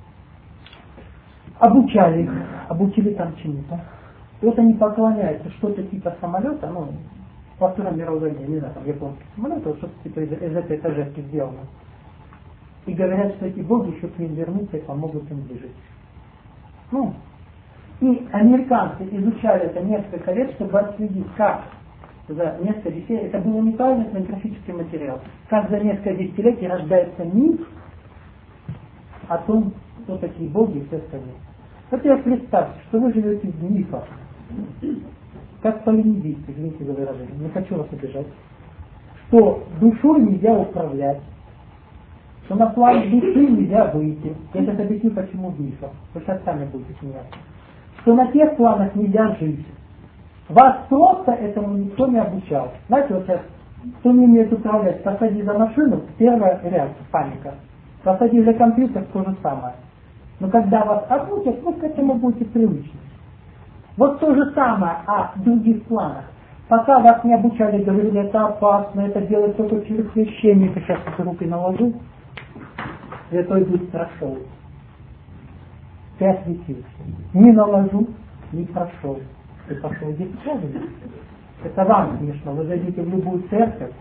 обучали их, обучили там чему-то. И вот они поклоняются, что-то типа самолета, ну, во Второй мировой войне, не знаю, там японский самолет, вот что-то типа из, из этой этажерки сделано. И говорят, что эти боги еще к ним вернутся и помогут им выжить. Ну, и американцы изучали это несколько лет, чтобы отследить, как за несколько десятилетий, это был уникальный этнографический материал, как за несколько десятилетий рождается миф о том, кто такие боги и все остальное. Вот я представьте, что вы живете в мифах, как полинезийцы, извините за выражение, не хочу вас обижать, что душой нельзя управлять, что на план души нельзя выйти. Я сейчас объясню, почему в мифах. Вы сейчас сами будете смеяться. Что на тех планах нельзя жить. Вас просто этому никто не обучал. Знаете, вот сейчас, кто не умеет управлять, посади за машину, первая реакция, паника. Посади за компьютер, то же самое. Но когда вас отучат, вы к этому будете привычны. Вот то же самое о других планах. Пока вас не обучали, говорили, это опасно, это делать только через священника, сейчас эти руки наложу, святой дух прошел. Ты осветился. Не наложу, не прошел. Ты пошел здесь правильно. Это вам смешно. Вы зайдите в любую церковь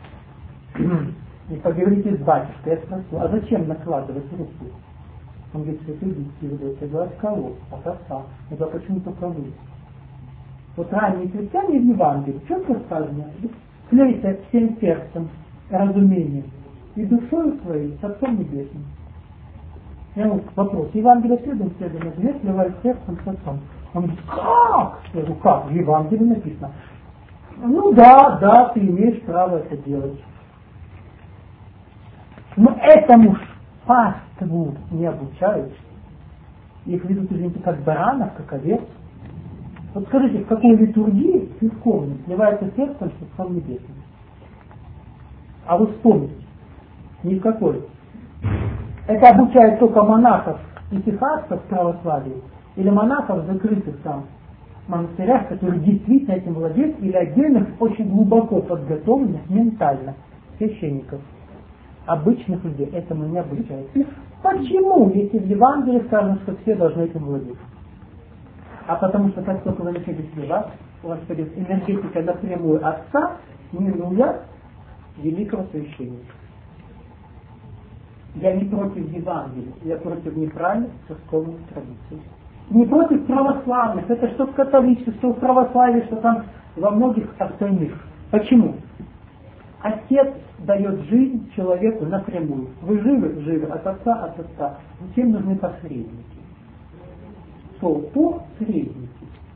и поговорите с батюшкой. Я спросил, а зачем накладывать руку? Он говорит, святой дух передает. Я говорю, от кого? От отца. Я говорю, почему только вы? Вот ранние христиане в Евангелии, четко сказано, клейся всем сердцем, разумением и душою своей с Отцом Небесным. Я говорю, вопрос, Евангелие следуем, следуем, две сливают сердцем с Отцом. Он говорит, как? Я говорю, как? В Евангелии написано. Ну да, да, ты имеешь право это делать. Но этому паству не обучают. Их ведут, извините, как баранов, как овец. Вот скажите, в какой литургии церковной сливается сердцем с Отцом Небесным? А вы вспомните, ни в какой. Это обучает только монахов и сихастов в православии, или монахов, закрытых там в монастырях, которые действительно этим владеют, или отдельных, очень глубоко подготовленных ментально священников. Обычных людей этому не обучают. Почему? Если в Евангелии сказано, что все должны этим владеть. А потому что как только вы начали сливать, у вас пойдет энергетика напрямую Отца, не нуля великого священника. Я не против Евангелия, я против неправильных церковных традиций. Не против православных, это что в католичестве, что в православии, что там во многих остальных. Почему? Отец дает жизнь человеку напрямую. Вы живы? Живы. От Отца, от Отца. Зачем нужны посредники? Что? Посредники.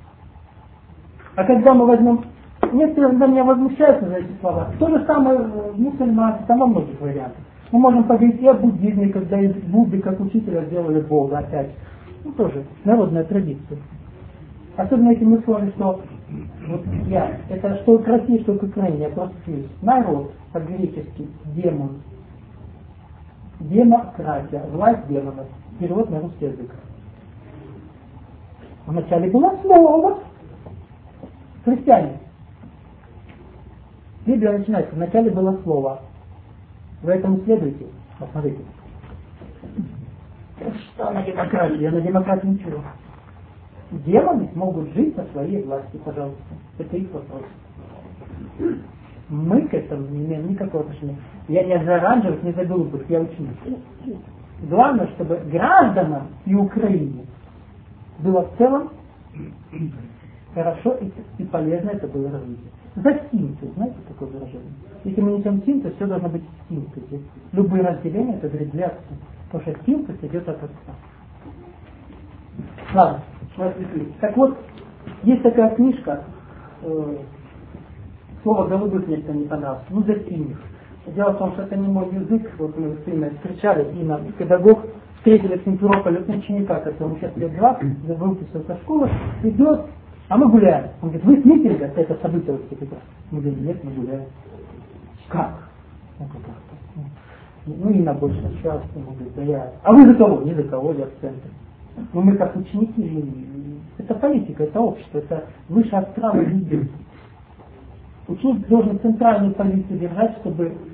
А когда мы возьмем... Некоторые на меня возмущаются за эти слова. То же самое в мусульманстве, там во многих вариантах. Мы можем поговорить и о буддизме, когда из Будды как учителя сделали Бога опять. Ну тоже народная традиция. Особенно если мы сложим, что вот я, это что к России, что к Украине, я просто слышу. Народ, по-гречески, демон. Демократия, власть демонов. Перевод на русский язык. Вначале было слово. Христиане. Библия начинается, вначале было слово. Вы этому следуете? Посмотрите. Что на демократии? Я на демократии ничего. Демоны могут жить на своей власти, пожалуйста. Это их вопрос. Мы к этому не имеем никакого отношения. Я не за оранжевых, не за голубых, я ученик. Главное, чтобы гражданам и Украине было в целом хорошо и, и полезно это было развитие. За синтез, знаете такое выражение? Если мы несем синтез, все должно быть в синтезе. Любые разделения это говорит для отца. Потому что синтез идет от отца. Ладно, так вот, есть такая книжка, э, слово голубых мне это не понравилось, ну за синих. Дело в том, что это не мой язык, вот мы с ними встречались, и нам педагог встретили в Симферополе ученика, которому сейчас лет двадцать, выпустился со школы, идет, а мы гуляем. Он говорит, вы с митинга, это событие вот это. Мы говорим, нет, мы гуляем. Как? Он говорит, ну и на больше час, он говорит, да я. А вы за кого? Не за кого, я в центре. Ну мы как ученики жили. Это политика, это общество, это выше астрала людей. Ученик должен центральную позицию держать, чтобы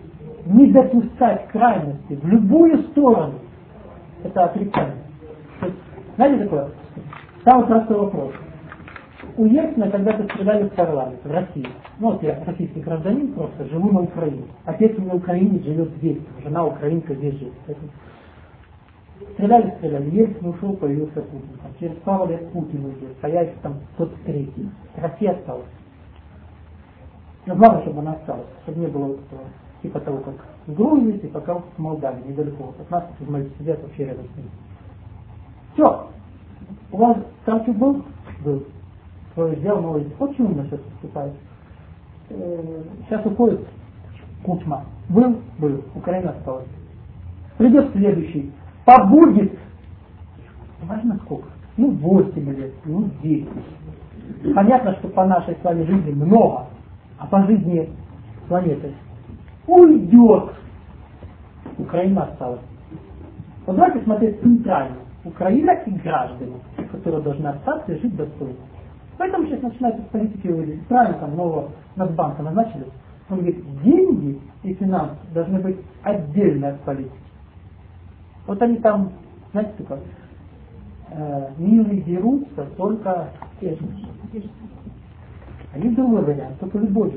не допускать крайности в любую сторону. Это отрицание. Знаете такое? Самый простой вопрос. У Ельцина когда-то стреляли в парламент, в России. Ну вот я российский гражданин просто, живу на Украине. Отец на Украине живет здесь, жена украинка здесь живет. Поэтому стреляли, стреляли, Ельцин ушел, появился Путин. Там, через пару лет Путин уйдет, появится там тот третий. Россия осталась. Но главное, чтобы она осталась, чтобы не было вот этого, типа того, как в Грузии, типа как в Молдавии, недалеко от нас, тут мои сидят вообще рядом с ними. Все. У вас там что был? Был. Свое сделал, новый. Очень умно сейчас поступает. Сейчас уходит Кучма. Был? Был. Украина осталась. Придет следующий. Побудет. Важно сколько? Ну, восемь лет, ну, десять. Понятно, что по нашей с вами жизни много, а по жизни планеты уйдет. Украина осталась. Вот давайте смотреть центрально. Украина и граждане, которые должны остаться и жить достойно. Поэтому сейчас начинают из политики выйти. Правильно, там нового Нацбанка назначили. Он говорит, деньги и финансы должны быть отдельно от политики. Вот они там, знаете, такое, э, милые дерутся, только тешатся. Они другой вариант, только любовью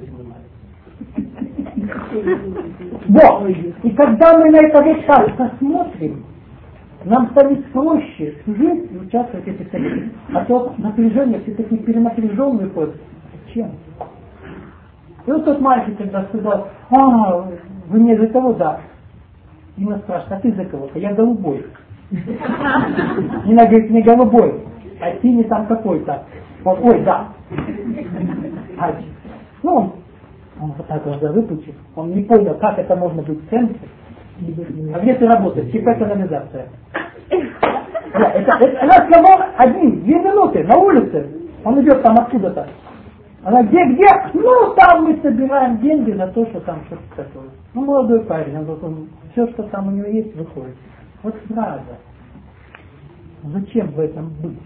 занимаются. Вот! И когда мы на это вот посмотрим, нам станет проще жить и участвовать в этих событиях. А то напряжение, все такие перенапряженные ходят. Зачем? И вот тот мальчик, когда сказал, а, вы не за кого, да. И нас спрашивает, а ты за кого-то? Я голубой. И она говорит, не голубой, а ты не там какой-то. Вот, ой, да. Ну, он, он вот так глаза выпучил. Он не понял, как это можно быть в центре. А где ты работаешь? ЧП канализация. Да, это, это, она сказала один, две минуты на улице. Он идет там откуда-то. Она где, где? Ну, там мы собираем деньги за то, что там что-то такое. Ну, молодой парень, он, он, все, что там у него есть, выходит. Вот сразу. Зачем в этом быть?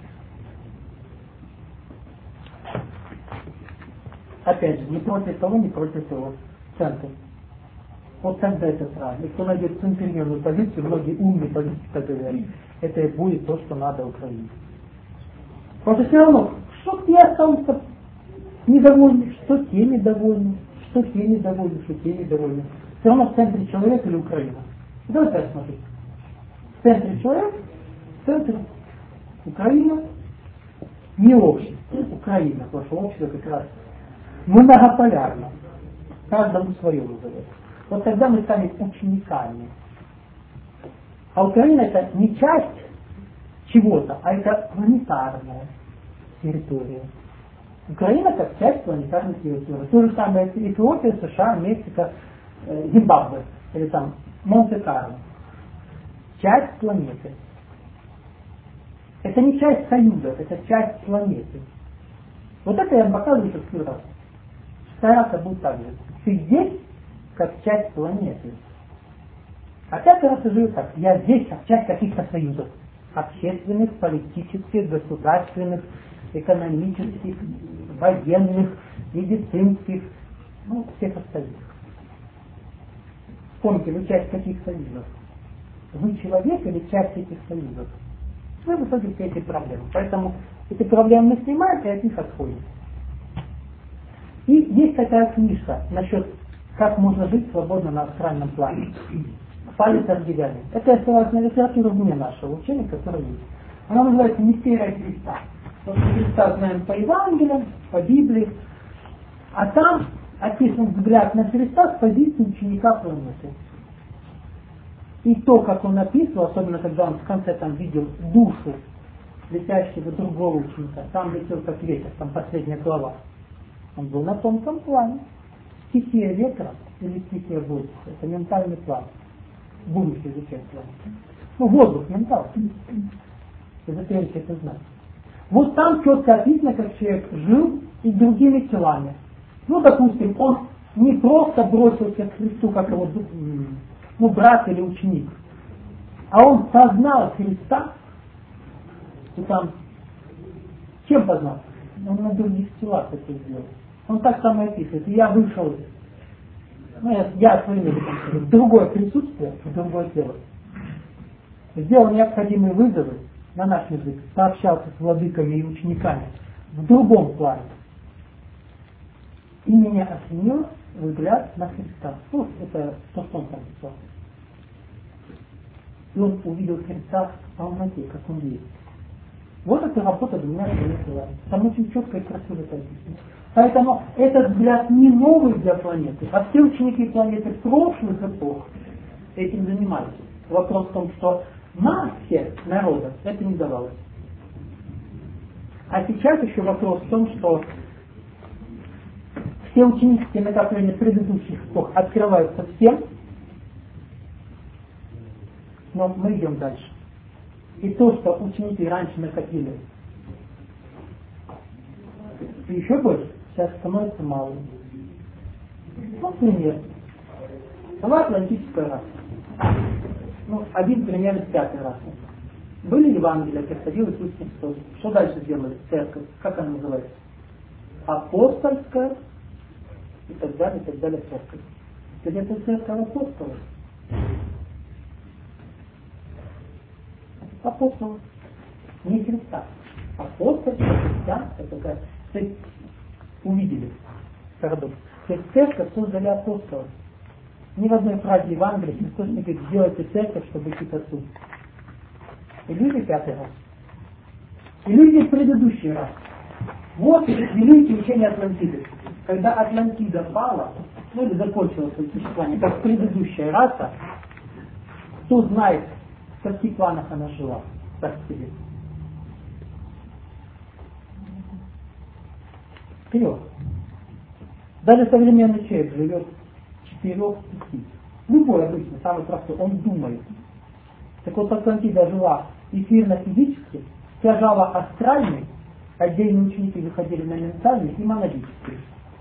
Опять же, не против того, не против того. Центр. Вот тогда это правильно. И кто найдет центрированную позицию, многие умные политики так говорят, это и будет то, что надо Украине. Потому что все равно, что те останутся недовольны, что те недовольны, что те недовольны, что те недовольны. Все равно в центре человек или Украина. Давайте так смотреть. В центре человек, в центре Украина, не общество, Украина, потому что общество как раз многополярно. Каждому свое назовет. Вот тогда мы станем учениками. А Украина это не часть чего-то, а это планетарная территория. Украина как часть планетарной территории. То же самое Эфиопия, США, Мексика, э, Зимбабве или там Монте-Карло. Часть планеты. Это не часть союза, это часть планеты. Вот это я показываю шестой раз. Стараться будет так же. Ты здесь как часть планеты. А пятый раз я живу так. Я здесь как часть каких-то союзов. Общественных, политических, государственных, экономических, военных, медицинских, ну, всех остальных. Помните, вы часть каких союзов? Вы человек или часть этих союзов? Вы в итоге все эти проблемы. Поэтому эти проблемы мы снимаем и от них отходим. И есть такая книжка насчет, как можно жить свободно на астральном плане. Павел Таргивянин. Это я ссылаюсь на литературу вне нашего учения, которое есть. Она называется «Мистерия Христа». Вот Христа знаем по Евангелиям, по Библии. А там описан взгляд на Христа с позиции ученика планеты. И то, как он описывал, особенно когда он в конце там видел душу летящего другого ученика, там летел как ветер, там последняя глава. Он был на тонком плане. Стихия ветра или стихия воздуха. Это ментальный план. Будущее изучать план. Ну, воздух, ментал. Эзотерики это знают. Вот там четко описано, как человек жил и другими телами. Ну, допустим, он не просто бросился к Христу, как его ну, брат или ученик, а он познал Христа, и там, чем познал? Он на других телах это сделал. Он так само описывает. И я вышел ну, я, я своим языком скажу, другое присутствие, другое тело, сделал необходимые вызовы на наш язык, пообщался с владыками и учениками в другом плане. И меня осенил взгляд на Христа. Ну, это то, что он там писал. И он увидел Христа в полноте, как он есть. Вот эта работа двумя телами. Там очень четко и красиво это описано. Поэтому этот взгляд не новый для планеты, а все ученики планеты прошлых эпох этим занимались. Вопрос в том, что массе народов это не давалось. А сейчас еще вопрос в том, что все ученические накопления предыдущих эпох открываются всем, но мы идем дальше. И то, что ученики раньше накопили еще больше, сейчас становится малым. Вот пример. Была атлантическая раса. Ну, один пример из пятой расы. Были Евангелия, приходил Иисус Христос. Что дальше сделали? Церковь. Как она называется? Апостольская и так далее, и так далее церковь. Ведь это церковь апостолов. Апостолов. Не Христа. Апостол, христиан, это как. То есть увидели парадокс. То есть церковь создали апостолов. Ни в одной фразе Евангелия Христос не говорит, сделайте церковь, чтобы идти к Отцу. Иллюзия пятый раз. Иллюзия предыдущий раз. Вот великие учения Атлантиды. Когда Атлантида пала, ну или закончила свое существование, как предыдущая раса, кто знает, в каких планах она жила, так себе. Вперед. Даже современный человек живет четырех-пяти. Любой обычно, самый простой, он думает. Так вот, Атлантида жила эфирно-физически, вся жила астральной, отдельные ученики выходили на ментальный и монадический.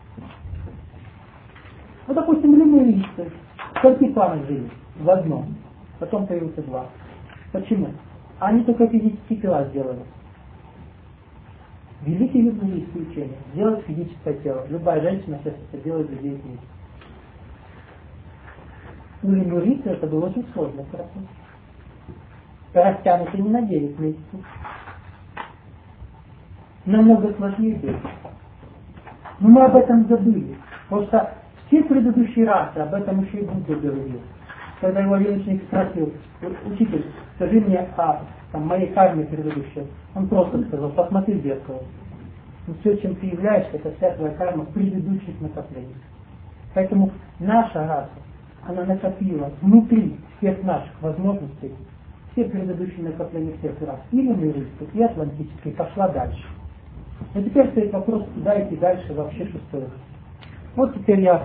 Ну, допустим, люмеристы. В каких планах жили? В одном. Потом появился два. Почему? Они только физические тела сделали. Великие люмеристские учения. Сделать физическое тело. Любая женщина сейчас это делает за девять месяцев. У люмеристов это было очень сложно. Растянуто не на девять месяцев. Намного сложнее делать. Но мы об этом забыли. Потому что все предыдущие расы об этом еще и Будда говорил. Когда его один ученик спросил, учитель, скажи мне о там, моей карме предыдущей. Он просто сказал, посмотри в зеркало. Но все, чем ты являешься, это вся твоя карма предыдущих накоплений. Поэтому наша раса, она накопила внутри всех наших возможностей все предыдущие накопления всех рас. И люмерийских, и атлантических, пошла дальше. И теперь стоит вопрос, куда идти дальше вообще шестой раз. Вот теперь я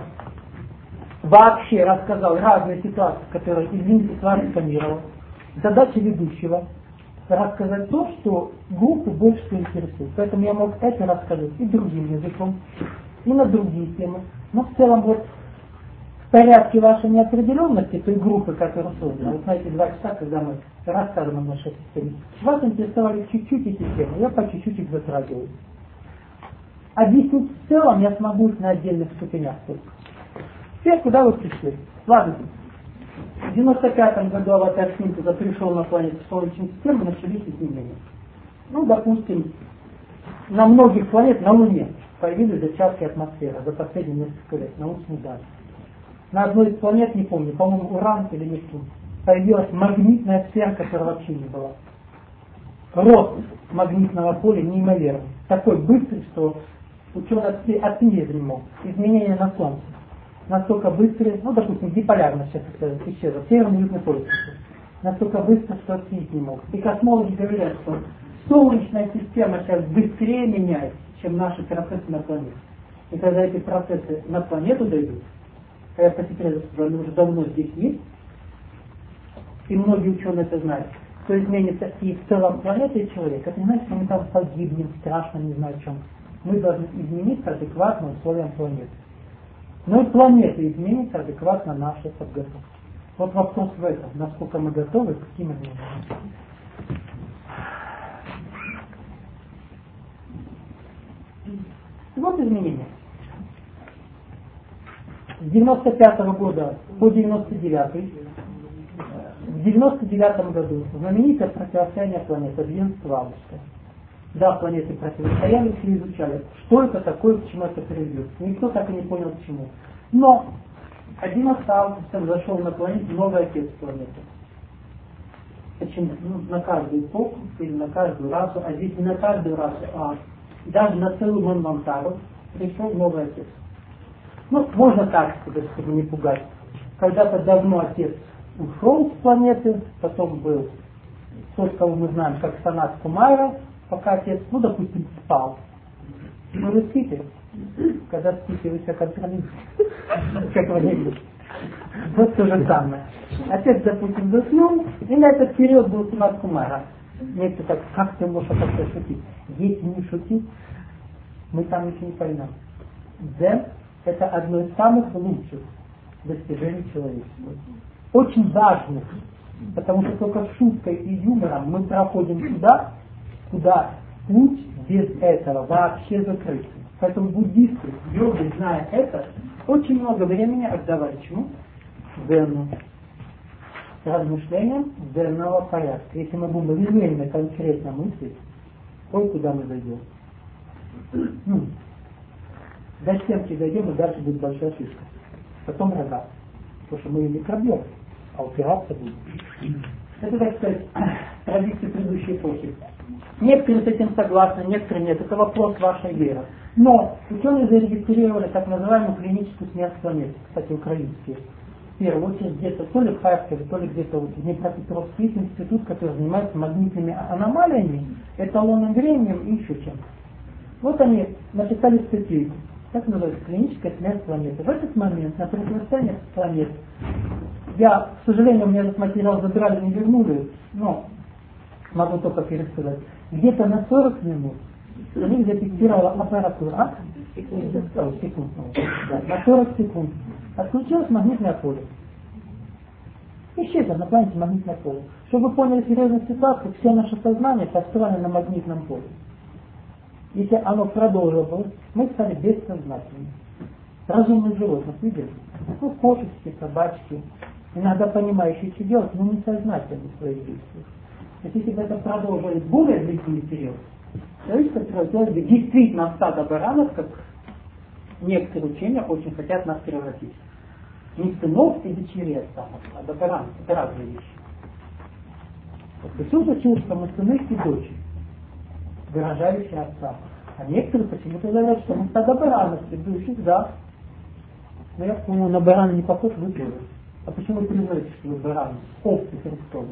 вообще рассказал разные ситуации, которые извините, сканировал. Задача ведущего рассказать то, что группу больше всего интересует. Поэтому я мог это рассказать и другим языком, и на другие темы. Но в целом вот в порядке вашей неопределенности той группы, которая создана, вот на эти два часа, когда мы рассказываем о нашей системе, вас интересовали чуть-чуть эти темы, я по чуть-чуть их затрагиваю. Объяснить в целом я смогу их на отдельных ступенях только. Теперь куда вы пришли? Ладно. В девяносто пятом году аватар Синтеза пришел на планету Солнечной системы, начались изменения. Ну, допустим, на многих планетах, на Луне, появились зачатки атмосферы за последние несколько лет, научные данные. На одной из планет, не помню, по-моему, Уран или Нептун, появилась магнитная сфера, которая вообще не была. Рост магнитного поля неимоверный. Такой быстрый, что ученые оценить не мог. Изменения на Солнце настолько быстрые, ну, допустим, биполярность сейчас исчезла, северный и южный полюс, настолько быстро, что оценить не мог. И космологи говорят, что Солнечная система сейчас быстрее меняется, чем наши процессы на планете. И когда эти процессы на планету дойдут, а я по секрету скажу, они уже давно здесь есть, и многие ученые это знают, то изменится и в целом планета, и человек. Это не значит, что мы там погибнем, страшно, не знаю о чем. Мы должны измениться адекватно условиям планеты. Но и планета изменится адекватно нашей подготовке. Вот вопрос в этом, насколько мы готовы к каким изменениям. Вот изменения. С девяносто пятого года по девяносто девятый, в девяносто девятом году знаменитое противостояние планет одиннадцатого августа. Да, планеты противостояли, все изучали, что это такое, к чему это приведет. Никто так и не понял, к чему. Но одиннадцатого августа зашел на планету новый отец планеты. Почему? Ну, на каждую эпоху или на каждую расу, а здесь не на каждую расу, а даже на целую Манвантару пришел новый отец. Ну, можно так сказать, чтобы не пугать. Когда-то давно отец ушел с планеты, потом был тот, кого мы знаем, как Санат Кумара, пока отец, ну, допустим, спал. Ну, вы спите? Когда спите, вы себя контролируете. Как вы не видите. Вот то же самое. Отец, допустим, заснул, и на этот период был Санат Кумара. Некоторые так, как ты можешь это все шутить? Если не шутить, мы там ничего не поймем. Дзен – это одно из самых лучших достижений человечества. Очень важных, потому что только шуткой и юмором мы проходим туда, куда путь без этого вообще закрыт. Поэтому буддисты, йоги, зная это, очень много времени отдавали чему? Дзену. Размышлениям дзенного порядка. Если мы будем результативно конкретно мыслить, ой, куда мы зайдем. Ну, до стенки зайдем, и дальше будет большая шишка. Потом рога. Потому что мы ее не пробьем, а упираться будем. Это, так сказать, традиции предыдущей эпохи. Некоторые с этим согласны, некоторые нет. Это вопрос вашей веры. Но ученые зарегистрировали так называемую клиническую смерть планеты, кстати, украинские. В первую очередь где-то то ли в Харькове, то ли где-то вот в Днепропетровске есть институт, который занимается магнитными аномалиями, эталонным временем и еще чем-то. Вот они написали статью, как называется, клиническая смерть планеты. В этот момент на противостояние планет, я, к сожалению, мне этот материал забрали, не вернули, но могу только пересказать, где-то на сорок минут у них зафиксировала аппаратура, а? секунд, секунд, да, на сорок секунд отключилось магнитное поле. Исчезло на планете магнитное поле. Чтобы вы поняли серьезную ситуацию, все наше сознание построено на магнитном поле. Если оно продолжилось, мы стали бессознательными. Разумных животных видели? Ну, кошечки, собачки, иногда понимающие, что делать, но не сознательны в своих действиях. Если бы это продолжилось более длительный период, человечество превратилось бы действительно в стадо баранов, как некоторые учения очень хотят нас превратить. Не в сынов и дочерей останов, а до баранов. Это разные вещи. Вот все случилось, что мы сыны и дочери, выражающие отца. А некоторые почему-то говорят, что мы стадо баранов, предыдущих, да. Но я, по-моему, на барана не похож, вы тоже. А почему вы признаете, что вы бараны? Овцы Христовы.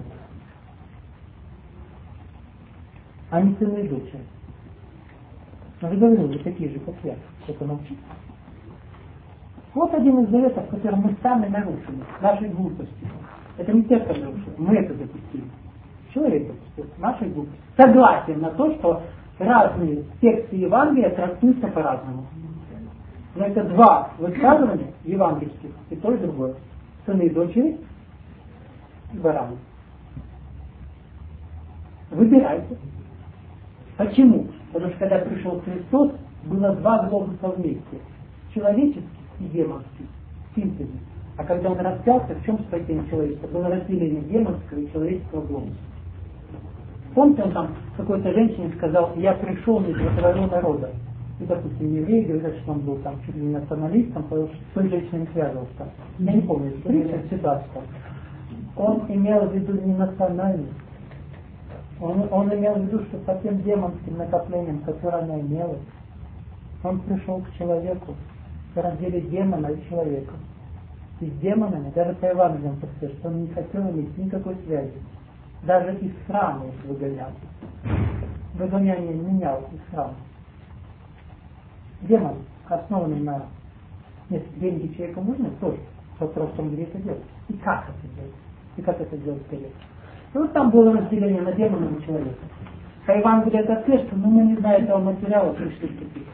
Они сыны и дочери. Но я говорю, вы такие же, как я. Только научитесь. Вот один из заветов, который мы сами нарушили, нашей глупости. Это не те, кто нарушил, мы это допустили. Человек допустил, нашей глупости. Согласен на то, что разные тексты Евангелия трактуются по-разному. Но это два высказывания евангельских, и то, и другое. Сыны и дочери, и бараны. Выбирайте. Почему? Потому что когда пришел Христос, было два глобуса вместе. Человеческий и демонский. Синтез. А когда он распялся, в чем спасение человечества? Было разделение демонского и человеческого глобуса. Помните, он там какой-то женщине сказал, я пришел не для твоего народа. И, допустим, евреи говорят, что он был там чуть ли не националистом, потому что с той женщиной не связывался. Я не помню, притча, ситуация. Он имел в виду не национальность. Он, он имел в виду, что по тем демонским накоплениям, которые она имела, он пришел к человеку, в разделе демона и человека. И с демонами, даже по Евангелиям подскажет, что он не хотел иметь никакой связи. Даже из храма их выгонял. Выгоняние менял из храма. Демон, основанный на... Нет, деньги человеку нужны тоже. Вопрос в том, где это делать. И как это делать. И как это делать скорее. И вот там было разделение на демона и на человека. По Евангелию это ответ, но мы не зная этого материала, пришли к тупику.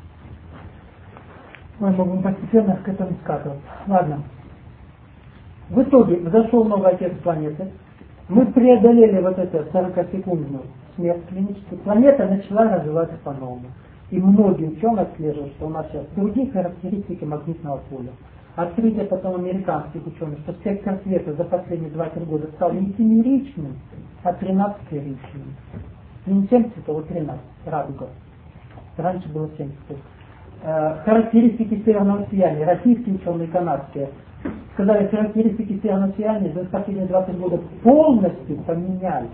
Мы можем постепенно к этому скатываться. Ладно. В итоге зашел новый отец планеты. Мы преодолели вот эту сорокасекундную смерть клиническую. Планета начала развиваться по-новому. И многие ученые отслеживают, что у нас сейчас другие характеристики магнитного поля. Открытие потом американских ученых, что сектор света за последние два-три года стал не семеричным, а тринадцатиричным. Не семь цветов, а тринадцать, радуга. Раньше было семь цветов. Э, характеристики северного сияния, российские ученые, канадские, сказали, характеристики северного сияния за последние двадцать года полностью поменялись.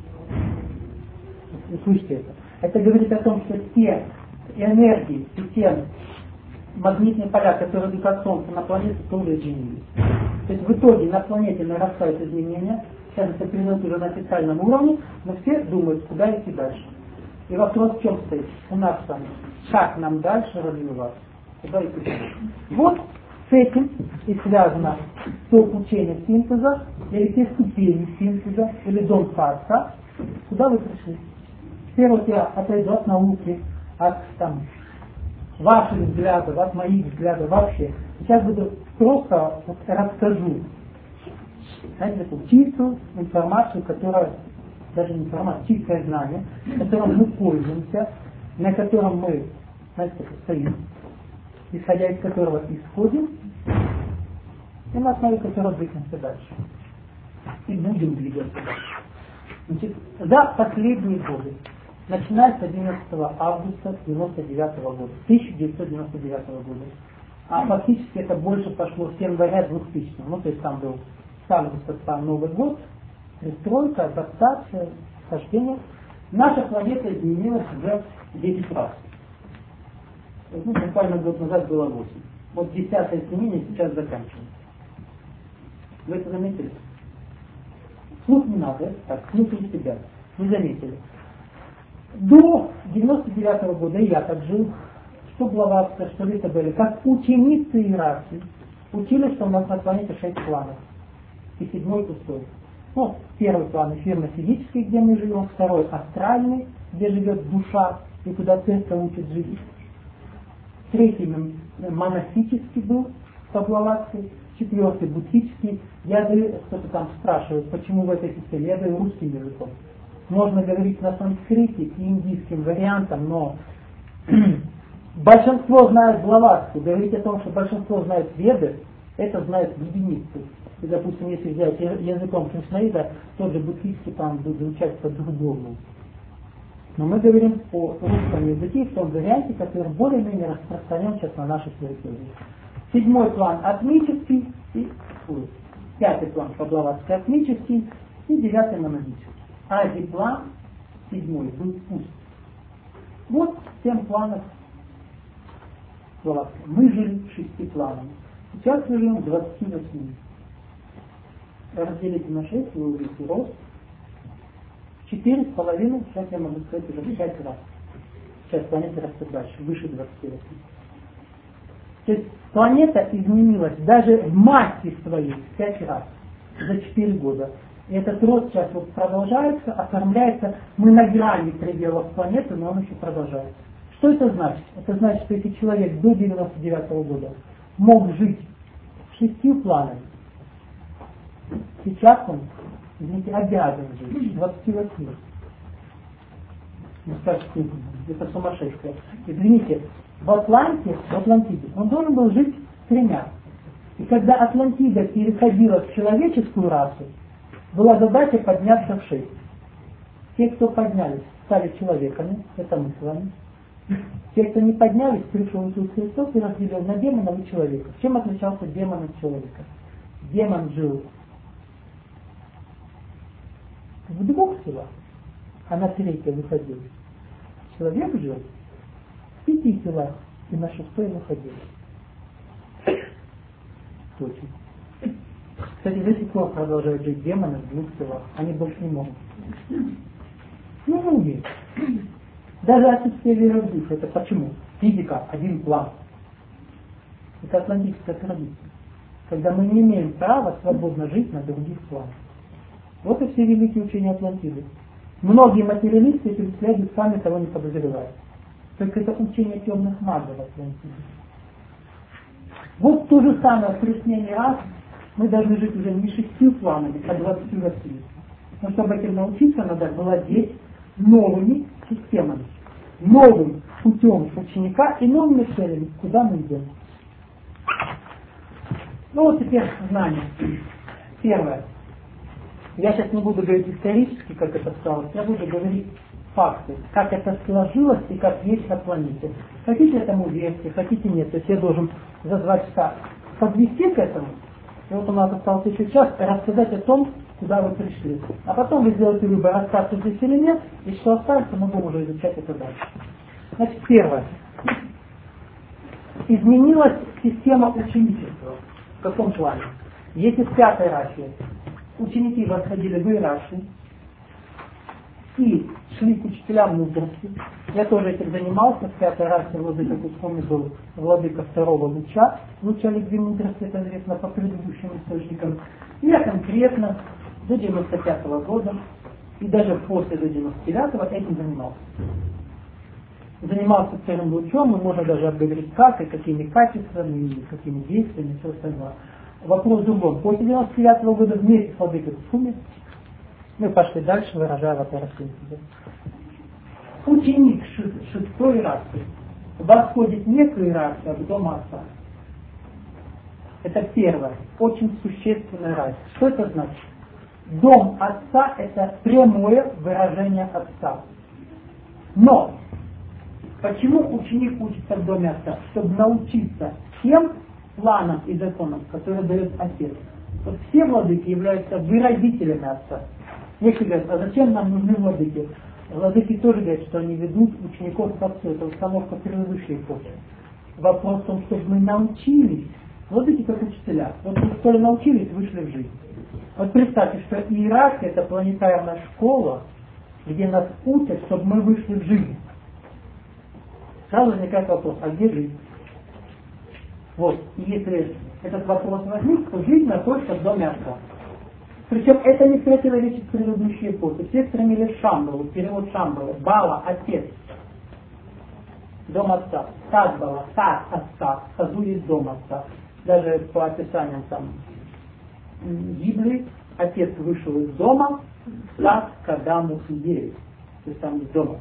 Вы слышите это? Это говорит о том, что те энергии, те магнитные поля, которые идут от Солнца на планете, тоже изменились. То есть в итоге на планете нарастают изменения, сейчас это признают уже на официальном уровне, но все думают, куда идти дальше. И вопрос в чем стоит? У нас с вами. Как нам дальше развиваться? Куда идти дальше? Вот с этим и связано то учение синтеза, или те ступени синтеза, или дом Царца, куда вы пришли. Теперь вот я отойду от науки, от там, ваших взглядов, от моих взглядов вообще. Сейчас буду просто вот, расскажу, знаете, такую чистую информацию, которая, даже не информация, чистое знание, которым мы пользуемся, на котором мы, знаете, как стоим, исходя из которого исходим, и на основе которого двигаемся дальше. И будем двигаться дальше. Значит, за последние годы, начиная с одиннадцатого августа девяносто девятого года, тысяча девятьсот девяносто девятого года, а фактически это больше пошло с января двухтысячного, ну то есть там был с августа по Новый год, пристройка, адаптация, хождение, наша планета изменилась уже десять раз. Ну, буквально год назад было восемь. Вот десятое изменение сейчас заканчивается. Вы это заметили? Слух не надо, так, слушайте себя. Вы заметили. До девяносто девятого года я так жил, что Блаватская, что Литабелли, как ученицы Иракли, учили, что у нас на планете шесть планов. И седьмой пустой. Ну, первый план эфирно-физический, где мы живем, второй астральный, где живет душа, и куда церковь учит жить. Третий монастический был по Блаватской, четвертый буддический. Я говорю, кто-то там спрашивает, почему в этой системе, я говорю русским языком. Можно говорить на санскрите и индийским вариантом, но большинство знает Блаватскую. Говорить о том, что большинство знает Веды, это знает единицы. И, допустим, если взять языком Кришнаида, тот же буддийский там будет звучать по-другому. Но мы говорим о русском языке в том варианте, который более-менее распространен сейчас на нашей территории. Седьмой план атмический, и ой, пятый план по-блаватски атмический, и девятый монадический. А один план, седьмой, был пуст. Вот семь планов Блаватской. Мы жили шести планами. Сейчас мы живем двадцати восьми. Разделите на шесть, вы увидите рост. Четыре с половиной, сейчас я могу сказать уже пять раз. Сейчас планета растет дальше, выше двадцати восьми. То есть планета изменилась даже в массе своей пять раз за четыре года. И этот рост сейчас вот продолжается, оформляется. Мы на грани пределов планеты, но он еще продолжается. Что это значит? Это значит, что если человек до девяносто девятого года мог жить шестью планами, сейчас он, извините, обязан жить двадцати восьми. Вы скажете, это сумасшествие. Извините, в Атланте, в Атлантиде он должен был жить тремя. И когда Атлантида переходила в человеческую расу, была задача подняться в шесть. Те, кто поднялись, стали человеками, это мы с вами. Те, кто не поднялись, пришел Иисус Христос и разделил на демонов и человека. Чем отличался демон от человека? Демон жил в двух телах, а на третье выходил. Человек жил в пяти телах, и на шестой выходил. Точно. Кстати, до сих пор продолжают жить демоны в двух телах. Они больше не могут. Ну, ну, есть. Даже отсутствие веры в душу. Это почему? Физика, один план. Это атлантическая традиция. Когда мы не имеем права свободно жить на других планах. Вот и все великие учения Атлантиды. Многие материалисты эти взгляды сами того не подозревают. Только это учение темных магов Атлантиды. Вот то же самое в Кришне раз мы должны жить уже не шестью планами, а двадцатью восьми. Но чтобы этим научиться, надо владеть новыми системами, новым путем ученика и новыми целями, куда мы идем. Ну вот теперь знания. Первое. Я сейчас не буду говорить исторически, как это стало, я буду говорить факты, как это сложилось и как есть на планете. Хотите этому верьте, хотите нет. То есть я должен за два часа подвести к этому. И вот у нас остался еще час рассказать о том, куда вы пришли. А потом вы сделаете выбор, остаться здесь или нет, и что останется, мы будем уже изучать это дальше. Значит, первое. Изменилась система ученичества. В каком плане? Если в пятой расе ученики восходили в иерархию и шли к учителям мудрости, я тоже этим занимался, в пятой расе владыка Кусхоми был владыка второго луча, луча любви мудрости, это известно по предыдущим источникам. Я конкретно до девяносто пятого года и даже после до девяносто девятого этим занимался. Занимался вторым лучом, и можно даже обговорить как, и какими качествами, и какими действиями, и все остальное. Вопрос в другом. После девяносто девятого года вместе с владыкой Кусхоми мы пошли дальше, выражая во-первых, ученик шестой расы восходит не к иерархии, а к дому отца. Это первое, очень существенная разница. Что это значит? Дом отца – это прямое выражение отца. Но почему ученик учится в доме отца? Чтобы научиться тем планам и законам, которые дает отец. Вот все владыки являются выразителями отца. Некоторые говорят, а зачем нам нужны владыки? Владыки тоже говорят, что они ведут учеников к отцу. Это установка предыдущей эпохи. Вопрос в том, чтобы мы научились. Владыки как учителя. Вот мы что ли научились, вышли в жизнь. Вот представьте, что иерархия – это планетарная школа, где нас учат, чтобы мы вышли в жизнь. Сразу возникает вопрос, а где жизнь? Вот, и если этот вопрос возник, то жизнь находится в доме отца. Причем это не противоречит предыдущей эпохе. Все стремились к Шамбалу, перевод Шамбала. Бала – отец. Дом отца. Сад Бала, сад отца. Саду есть дом отца. Даже по описаниям там Библии, отец вышел из дома, сад Кадаму Сидею. То есть там есть дома.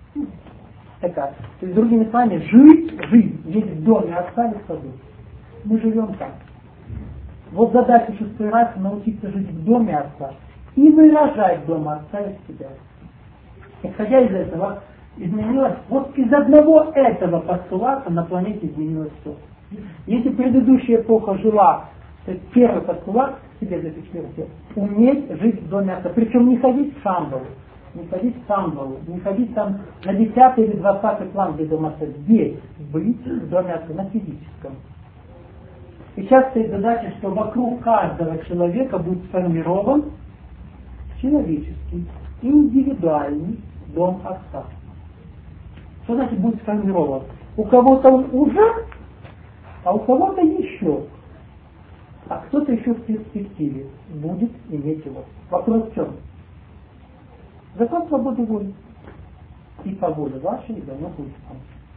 Такая. То есть, другими словами, жить, жить, есть в доме отца и в саду. Мы живем там. Вот задача шестой расы — научиться жить в доме отца и выражать дом отца из себя. Исходя из этого, изменилось, вот из одного этого постулата на планете изменилось все. Если предыдущая эпоха жила, то есть первый постулат, себе зафиксируйте, уметь жить в доме отца. Причем не ходить в Шамбалу, не ходить в Шамбалу, не ходить там на десятый или двадцатый план, где дом отца. Здесь быть в доме отца, на физическом. И сейчас стоит задача, что вокруг каждого человека будет сформирован человеческий, индивидуальный дом отца. Что значит будет сформирован? У кого-то он уже, а у кого-то еще. А кто-то еще в перспективе будет иметь его. Вопрос в чем? Закон свободы воли. И по воле вашей дано будет вам.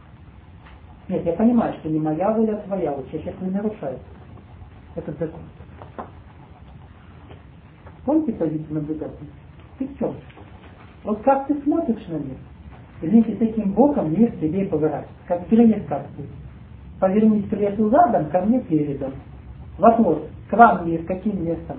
Нет, я понимаю, что не моя воля, а твоя воля. Я сейчас не нарушаю этот закон. Помните позицию наблюдателя? Ты в чем? Вот как ты смотришь на мир? Извините, таким боком мир тебе и поворачивается. Как зрение сказки. Повернись к лесу задом, ко мне передом. Вопрос, к вам мир каким местом?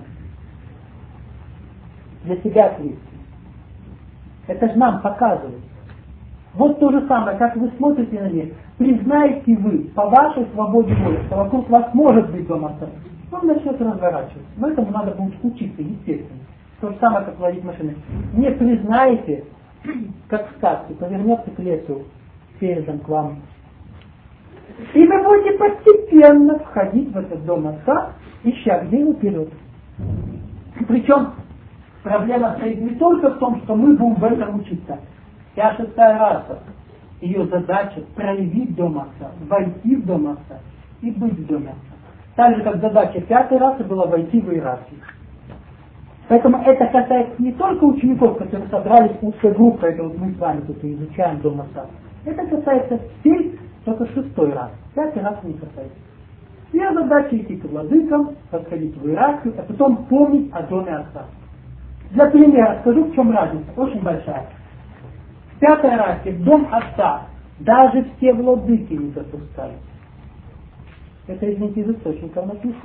Для себя ответьте. Это же нам показывает. Вот то же самое, как вы смотрите на мир. Признаете вы по вашей свободе воли, что вокруг вас может быть дом отца, он начнет разворачиваться. Но этому надо будет учиться, естественно. То же самое, как водить машины. Не признаете, как в сказке, повернется к лесу передом к вам. И вы будете постепенно входить в этот дом отца, ища, где его вперед. Причем проблема стоит не только в том, что мы будем в этом учиться. Вся шестая раса, ее задача проявить дом отца, войти в дом отца и быть в доме отца. Так же, как задача пятой расы была войти в иерархию. Поэтому это касается не только учеников, которые собрались в узкой группе, это вот мы с вами тут изучаем дом отца. Это касается всей, только шестой расы. Пятой расы не касается. Ее задача идти к владыкам, подходить в иерархию, а потом помнить о доме отца. Для примера скажу, в чем разница, очень большая. В пятой расе в дом отца даже все владыки не допускают. Это, извините, из источников написано.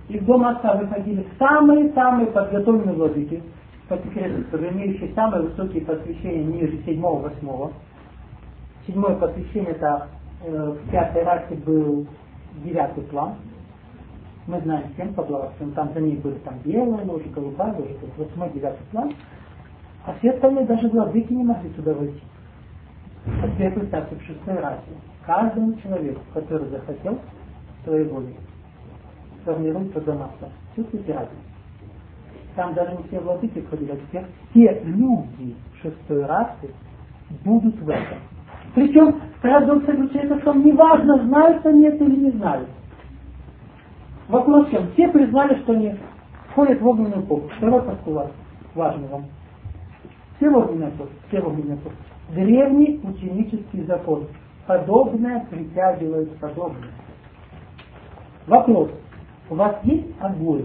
из дома отца выходили самые-самые подготовленные владыки, по секрету, имеющие самые высокие посвящения ниже седьмого-восьмого. Седьмое посвящение это э, в пятой расе был девятый план. Мы знаем всем по Блаватскому, там за ней были там белая ложа, голубая ложа, то есть восьмой, девятый план. А все остальные даже владыки не могли туда войти. А теперь представьте, в шестой расе каждому человеку, который захотел своей волей, сформируется домаса. Чувствуете разницу? Там даже не все владыки входили, а теперь все люди шестой расы будут в этом. Причем каждому заключается в том, неважно, знают они это или не знают. Вопрос в чем? Все признали, что они входят в огненную эпоху. Второй постулат важный вам. Все в огненную эпоху, все в огненную эпоху. Древний ученический закон. Подобное притягивает подобное. Вопрос. У вас есть огонь,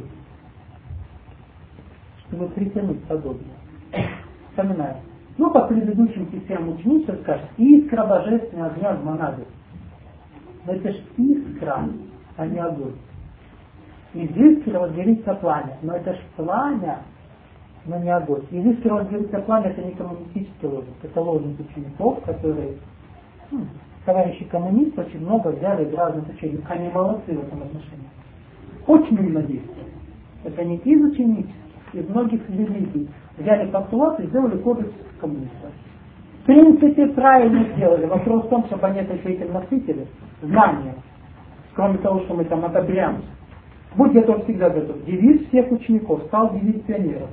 чтобы притянуть подобное? Вспоминаем. Ну, по предыдущим системам ученичества скажет, искра божественного огня в монаде. Но это же искра, а не огонь. Из искры возгорится пламя. Но это же пламя, но не огонь. Из искры возгорится пламя, это не коммунистический лозунг. Это лозунг учеников, которые, ну, товарищи коммунисты, очень много взяли из разных учений. Они молодцы в этом отношении. Очень взаимодействие. Это не из ученических, из многих религий. Взяли постулат и сделали кодекс коммунистов. В принципе, правильно сделали. Вопрос в том, чтобы они этим насытили знания. Кроме того, что мы там одобряем. Будь готов, всегда готов. Девиз всех учеников стал девиз пионеров.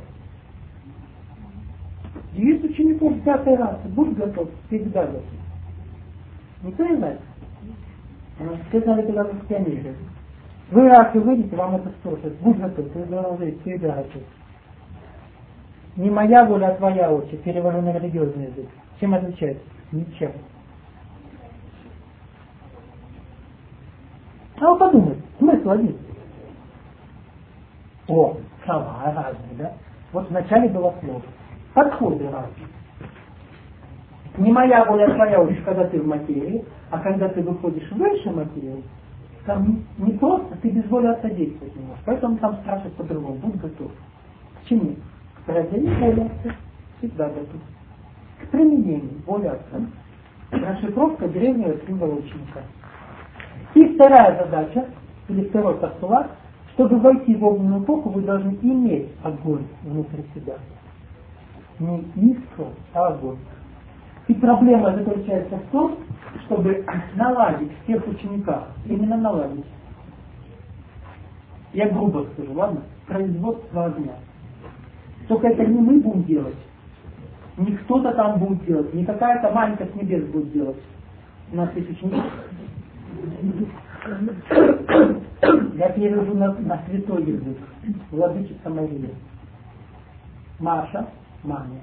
Девиз учеников пятой расы. Будь готов, всегда готов. Никто не знает. Все знали, когда вы в пионере. Вы раз и выйдете, вам это спросят. Будь готов, ты должен жить, всегда готов. Не моя воля, а твоя очередь. Перевожу на религиозный язык. Чем отличается? Ничем. А вы подумайте, смысл один. О, слова разные, да? Вот вначале было слово. Подходы разные. Не моя воля, а твоя очередь, когда ты в материи, а когда ты выходишь выше материи, там не просто, ты без воли отца действовать не можешь. Поэтому там спрашивают по-другому. Будь готов. К чему? К проявлению воли отца. Всегда готов. К применению воли отца. Расшифровка древнего символа ученика. И вторая задача, или второй постулат, чтобы войти в огненную эпоху, вы должны иметь огонь внутри себя. Не искру, а огонь. И проблема заключается в том, чтобы наладить всех учеников, именно наладить. Я грубо скажу, ладно? Производство огня. Только это не мы будем делать, не кто-то там будет делать, не какая-то маленькая с небес будет делать. У нас есть ученики. Я перевожу на, на святой язык. Владычица Мария. Маша, Маня.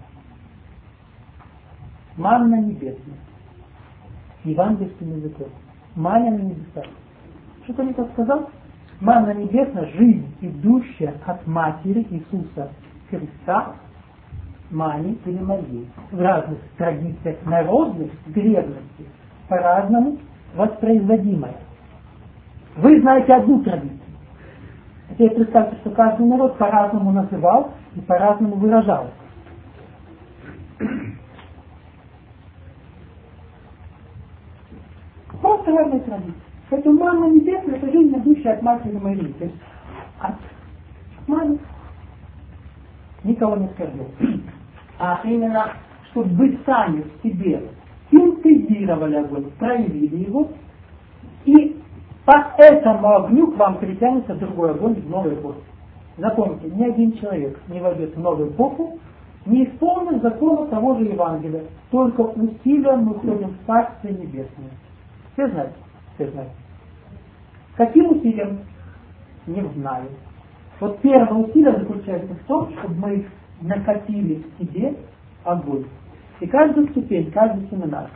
Манна небесная. Евангельским языком. Маня на небесах. Что-то не так сказал? Манна небесная, жизнь, идущая от Матери Иисуса Христа, Мани или Марии. В разных традициях народных, древности, по-разному воспроизводимая. Вы знаете одну традицию. Теперь представьте, что каждый народ по-разному называл и по-разному выражал. Просто разные традиции. Поэтому манна небесная — это жизнь, идущая от Матери Марии. То есть от мамы никого не скажу. А именно, чтобы вы сами в себе синтезировали огонь, проявили его, и по этому огню к вам притянется другой огонь в новой эпохе. Запомните, ни один человек не войдет в новую эпоху, не исполнив закона того же Евангелия, только усилием мы входим в Царствие Небесное. Все знают? Все знают. Каким усилием? Не знаю. Вот первое усилие заключается в том, чтобы мы накопили в себе огонь. И каждая ступень, каждый семинар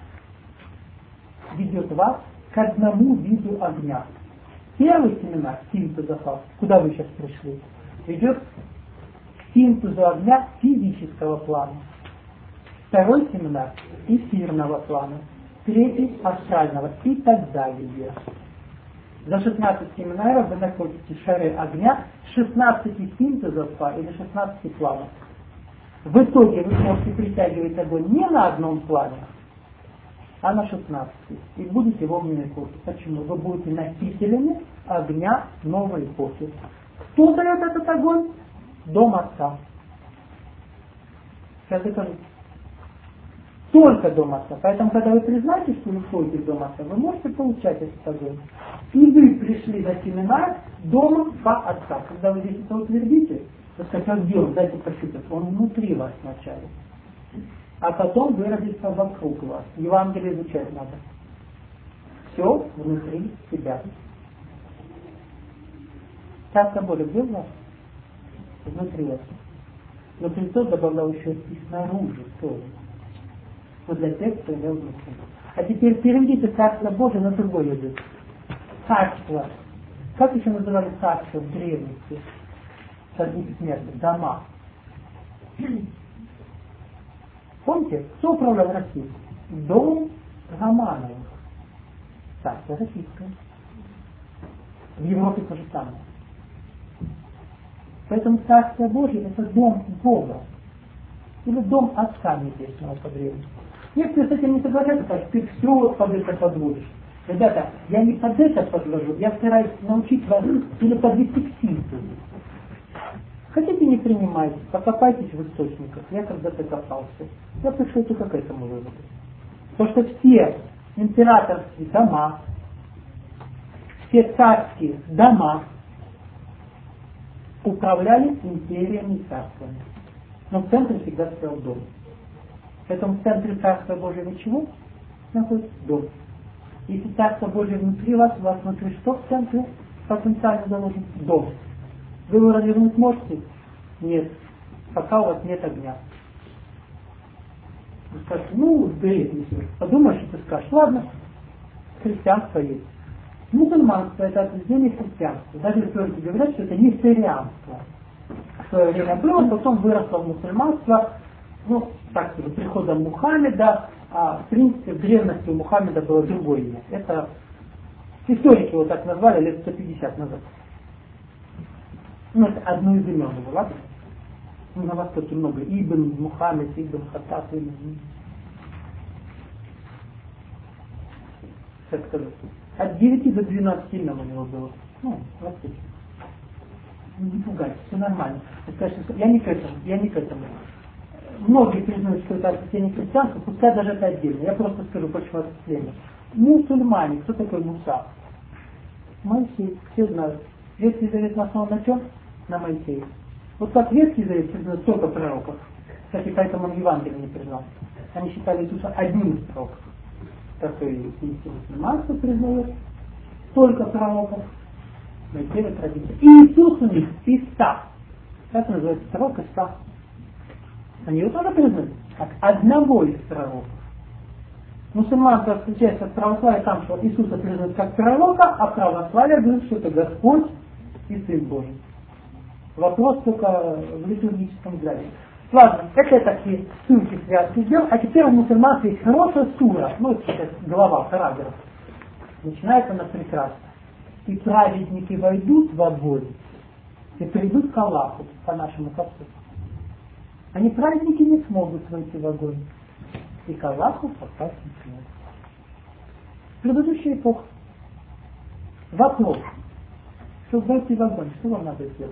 ведет вас к одному виду огня. Первый семинар, синтеза, куда вы сейчас пришли, ведет к синтезу огня физического плана. Второй семинар эфирного плана. Третий астрального и так далее. За шестнадцать семинаров вы находите шары огня шестнадцати синтезов или шестнадцати планов. В итоге вы сможете притягивать огонь не на одном плане, а на шестнадцати. И будете в огненной эпохе. Почему? Вы будете носителями огня новой эпохи. Кто дает этот огонь? Дом Отца. Сейчас я скажу. Только Дом Отца. Поэтому, когда вы признаете, что вы входите в Дом Отца, вы можете получать этот огонь. И вы пришли на семинар Домом по Отца. Когда вы здесь это утвердите, то сказать, где он, дайте пощупать. Он внутри вас вначале. А потом выразится вокруг вас. Евангелие изучать надо. Все внутри себя. Царство Божие где у вас? Внутри вас. Но Христос добавлял еще и снаружи тоже. Вот для тех, кто имел внутри. А теперь переведите Царство Божие на другой язык. Царство. Как еще называли царство в древности? Среди смерти. Дома. Помните, кто управлял Россией? Дом Романовых. Царство российское. В Европе то же самое. Поэтому Царство Божие это дом Бога. Или дом Отца Небесного по древности. Некоторые с этим не согласятся, так ты все под это подводишь. Ребята, я не под это подвожу, я стараюсь научить вас или подвести к синтезу. Хотите, не принимайте, покопайтесь в источниках. Я когда-то копался. Я пришел только к этому выводу. Потому что все императорские дома, все царские дома управляли империями и царствами. Но в центре всегда стоял дом. Поэтому в центре Царства Божьего чего? Находится дом. Если Царство Божие внутри вас, у вас внутри что в центре потенциально заложен? Дом. Вы его развернуть можете? Нет. Пока у вас нет огня. Вы скажете, ну, бред несешь. Подумаешь, и ты скажешь, ладно, христианство есть. Мусульманство это отделение христианства. Даже историки говорят, что это не сирианство. В свое время было, потом выросло в мусульманство, ну, так сказать, приходом Мухаммеда, а в принципе в древности у Мухаммеда было другое имя. Это историки его так назвали лет сто пятьдесят назад. Ну, это одно из имен его, ладно? Ну, на Востоке много. Ибн Мухаммед, Ибн Хаттаб, Ибн... Как сказать? От девяти до двенадцати имен у него было. Ну, в Востоке. Не пугайтесь, все нормально. Скажете, я не к этому, я не к этому. Многие признают, что это отцепление христианства, пускай даже это отдельно. Я просто скажу, почему отцепление. Мусульмане, кто такой Муса? Моисей, все знают. Ветхий Завет основан на чем? На Моисее. Вот как Ветхий Завет признает столько пророков. Кстати, поэтому он Евангелие не признал. Они считали Иисуса одним из пророков. Так и мусульманство признает столько пророков. Моисеева традиция. И Иисус у них Иса. Как называется пророк Иса? Они его тоже признают как одного из пророков. Мусульманство отличается от православия там, что Иисуса признают как пророка, а православие говорит, что это Господь и Сын Божий. Вопрос только в литургическом взгляде. Ладно, это я такие ссылки связки сделал, а теперь у мусульман есть хорошая сура, ну это глава, параграф. Начинается она прекрасно. И праведники войдут в огонь и придут к Аллаху, по нашему Отцу. Они праведники не смогут войти в огонь. И к Аллаху попасть не смогут. Предыдущая эпоха. Вопрос. Чтобы войти в огонь, что вам надо сделать?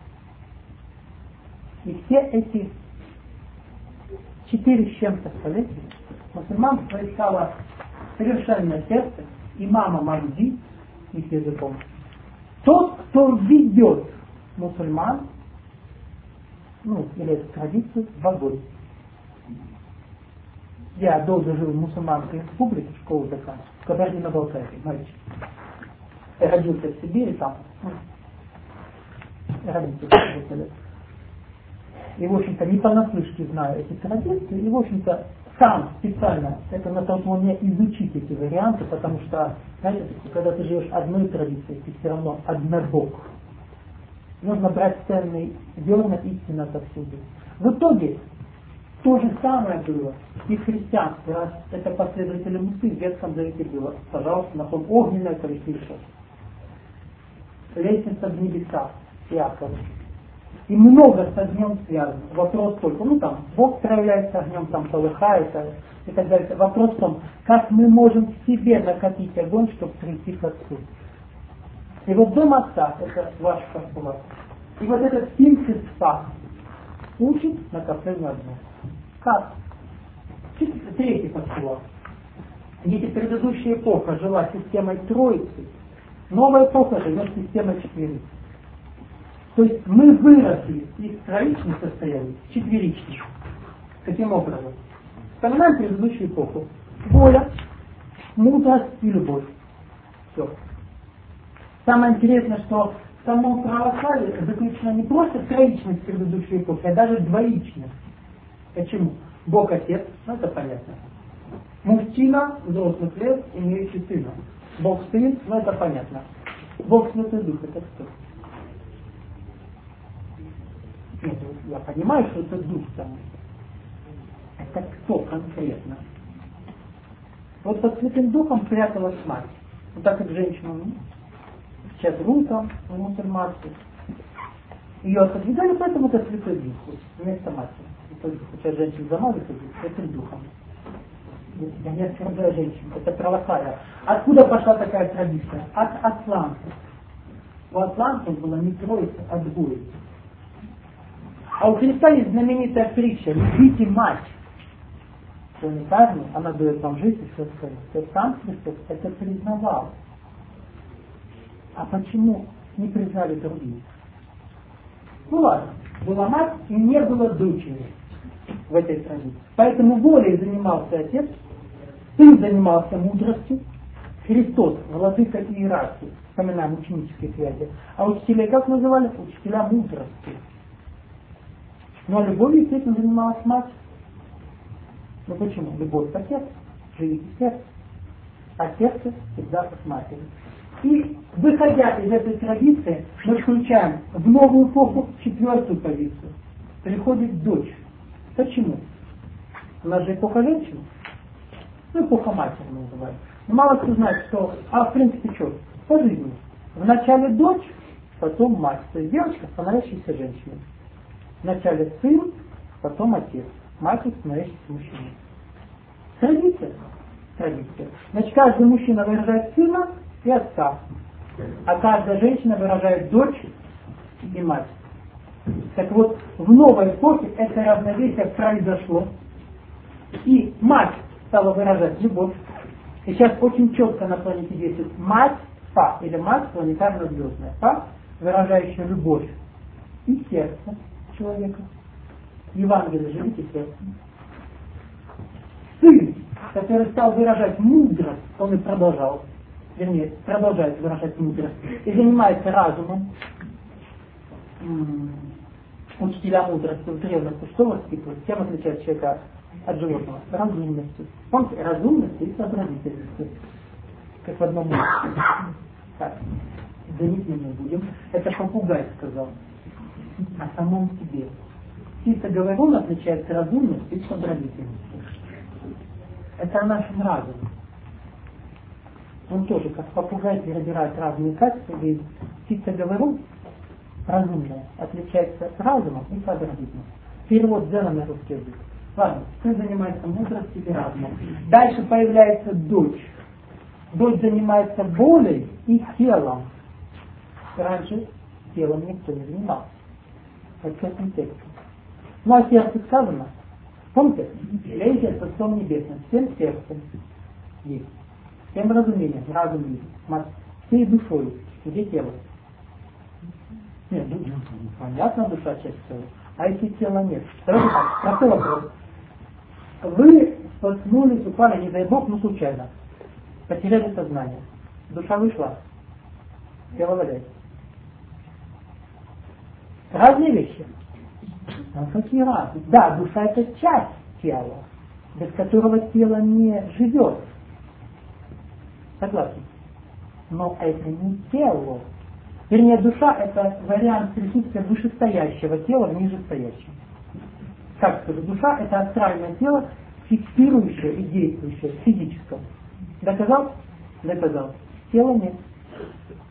И все эти четыре с чем-то столетия мусульман поискала совершенное сердце имама Махди их языком. Тот, кто ведет мусульман, ну, или эту традицию, в огонь. Я долго жил в мусульманской республике, школу заканчивал, в Кабардино-Балкарии, мальчик. Я родился в Сибири там. Я родился в Сибири. И, в общем-то, не понаслышке знаю эти традиции, и, в общем-то, сам специально это натолкнул меня изучить эти варианты, потому что, знаете, когда ты живешь одной традицией, ты все равно однобок. Нужно брать ценные зерна истины отовсюду. В итоге то же самое было и в христианстве. Раз это последователи Мусы в Ветхом Завете было. Пожалуйста, на том огненное колесница. лестница в небеса Иакова. И много с огнем связано. Вопрос только, ну там, Бог проявляется огнем, там полыхает и так далее. Вопрос в том, как мы можем в себе накопить огонь, чтобы прийти к Отцу. И вот дом Отца, это ваш постулат. И вот этот синтез факт учит накоплению огня. Как? Третий постулат. Если предыдущая эпоха жила системой Троицы, новая эпоха живет системой четверицы. То есть мы выросли из троичных состояний в четверичных. Каким образом? Вспоминаем предыдущую эпоху. Воля, мудрость и любовь. Все. Самое интересное, что в самом православии заключена не просто троичность предыдущей эпохи, а даже двоичность. Почему? Бог Отец, ну это понятно. Мужчина взрослых лет, имеющий сына. Бог Сын, ну это понятно. Бог Святой Дух, это кто? Нет, я понимаю, что это Дух там. Это кто конкретно? Вот под Святым Духом пряталась мать. Вот так как женщина, ну, сейчас русом, в мусульманстве. Ее отодвигали, поэтому это Святой Дух, вместо матери. Святой Дух. Сейчас женщин замазывают Святым Духом. Я не оскорбляю женщин, это православие. Откуда пошла такая традиция? От атлантов. У атлантов была не троица, а двоица. А у Христа есть знаменитая притча «Любите мать». Что не каждый, она дает вам жизнь и все остальное. То сам Христос это признавал. А почему не признали другие? Ну ладно, была мать и не было дочери в этой традиции. Поэтому волей занимался отец, сын занимался мудростью, Христос, владыка иерархии, вспоминаем ученические связи. А учителей как называли? Учителя мудрости. Но любовью, естественно, занималась мать. Ну почему? Любовь к отцу, живите в сердце. А сердце всегда с матерью. И выходя из этой традиции, мы включаем в новую эпоху четвертую позицию. Приходит дочь. Почему? У нас же эпоха женщин. Ну, эпоха матери мы называем. Но мало кто знает, что, а в принципе что? По жизни. Вначале дочь, потом мать. То есть девочка, становящаяся женщиной. Вначале сын, потом отец. Мать, становящийся мужчиной. Традиция. Традиция. Значит, каждый мужчина выражает сына и отца. А каждая женщина выражает дочь и мать. Так вот, в новой эпохе это равновесие произошло. И мать стала выражать любовь. И сейчас очень четко на планете действует мать, Фа, или мать планетарно-звездная. Фа, выражающая любовь и сердце человека. Евангелие живите сердцем. Сын, который стал выражать мудрость, он и продолжал, вернее, продолжает выражать мудрость, и занимается разумом. М-м, учителя мудрости в древности что воспитывают? Чем отличает человека от животного? Разумностью. Помните, разумностью и сообразительностью. Как в одном месте. Так, занять не будем. Это попугай сказал. О самом себе. Птица-говорун отличается разумностью и сообразительностью. Это о нашем разуме. Он тоже, как попугай, перебирает разные качества, и птица-говорун разумная, отличается разумом и сообразительностью. Перевод Дзена на русский язык. Ладно, сын занимается мудростью и разумом. Дальше появляется дочь. Дочь занимается волей и телом. Раньше телом никто не занимался. Вот в этом тексте. Ну а сердце сказано. Помните? Лейте со Отцом Небесным, всем сердцем есть. Всем разумением, разум есть. Всей душой. Где тело? Нет, ну, понятно, душа часть тела. А если тела нет? Давайте так, простой вопрос. Вы споткнулись, упали, не дай Бог, ну случайно. Потеряли сознание. Душа вышла. Тело валяется. Разные вещи. Но какие разные? Да, душа это часть тела, без которого тело не живет. Согласен? Но это не тело. Вернее, душа это вариант присутствия вышестоящего тела в нижестоящем. Как сказать, душа это астральное тело, фиксирующее и действующее в физическом. Доказал? Доказал. Тела нет.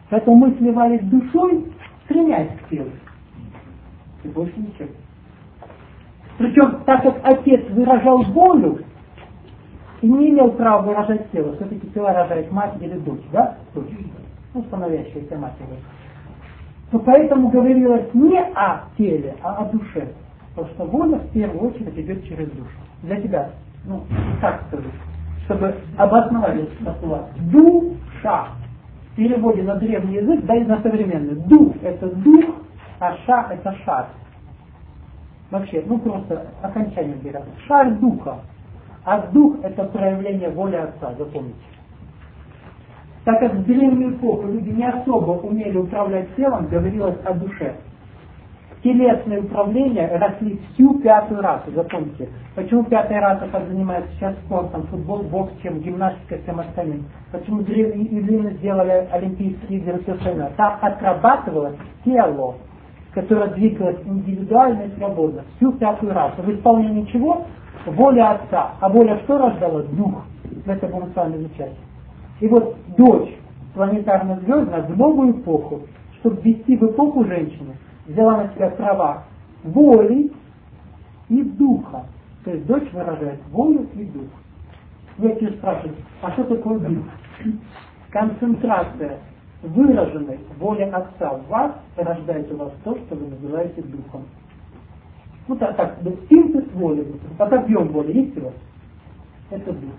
Поэтому мы сливались душой, стремясь к телу. И больше ничего. Причем, так как отец выражал волю и не имел права выражать тело, все-таки тело рожает мать или дочь, да? Дочь. Ну, становящаяся матерью. То поэтому говорилось не о теле, а о душе. Потому что воля в первую очередь идет через душу. Для тебя, ну, как сказать, чтобы обосновать эту постулат. Душа. В переводе на древний язык, да и на современный. Дух – это дух, а ша – это шар. Вообще, ну просто окончание берем. Шар духа. А дух – это проявление воли Отца, запомните. Так как в древнюю эпоху люди не особо умели управлять телом, говорилось о душе. Телесные управления росли всю пятую расу, запомните. Почему пятая раса так занимается сейчас спортом, футбол, бокс, чем гимнастика, всем остальным? Почему древние сделали олимпийские игры все остальное? Там отрабатывалось тело, которое двигалось индивидуально и свободно, всю пятую расу. В исполнении чего? Воля Отца. А воля что рождала? Дух. Это будем с вами изучать. И вот дочь планетарно-звездная в новую эпоху, чтобы ввести в эпоху женщины, взяла на себя права воли и духа. То есть дочь выражает волю и дух. Я тебя спрашиваю, а что такое дух? Концентрация выраженной воли Отца в вас рождает у вас то, что вы называете духом. Ну так, так, синтез воли, вот объем воли есть у вас? Это дух.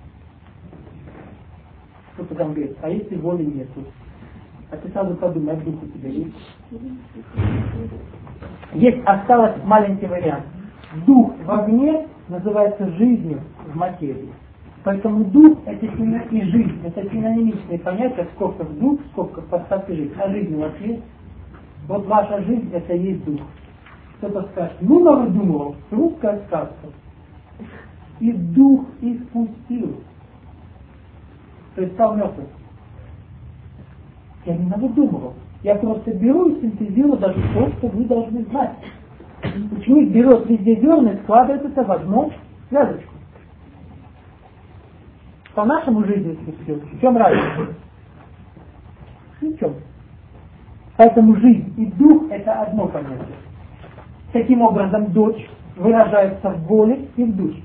Кто-то там говорит, а если воли нету? А ты сразу подумай, а дух у тебя есть? Есть, осталось маленький вариант. Дух в огне называется жизнью в материи. Поэтому дух это и жизнь. Это синонимичные понятия, сколько в дух, сколько в подставке жизнь. А жизнь у вас есть? Вот ваша жизнь это и есть дух. Кто-то скажет, ну навыдумывал, русская сказка. И дух испустил. То есть стал мертвым. Я не навыдумывал. Я просто беру и синтезирую даже то, что вы должны знать. Ученик берет везде зерна и складывает это в одну связочку. По нашему жизни спустил. В чем разница? Ни в чем. Поэтому жизнь и дух это одно понятие. Таким образом, дочь выражается в воле и в духе.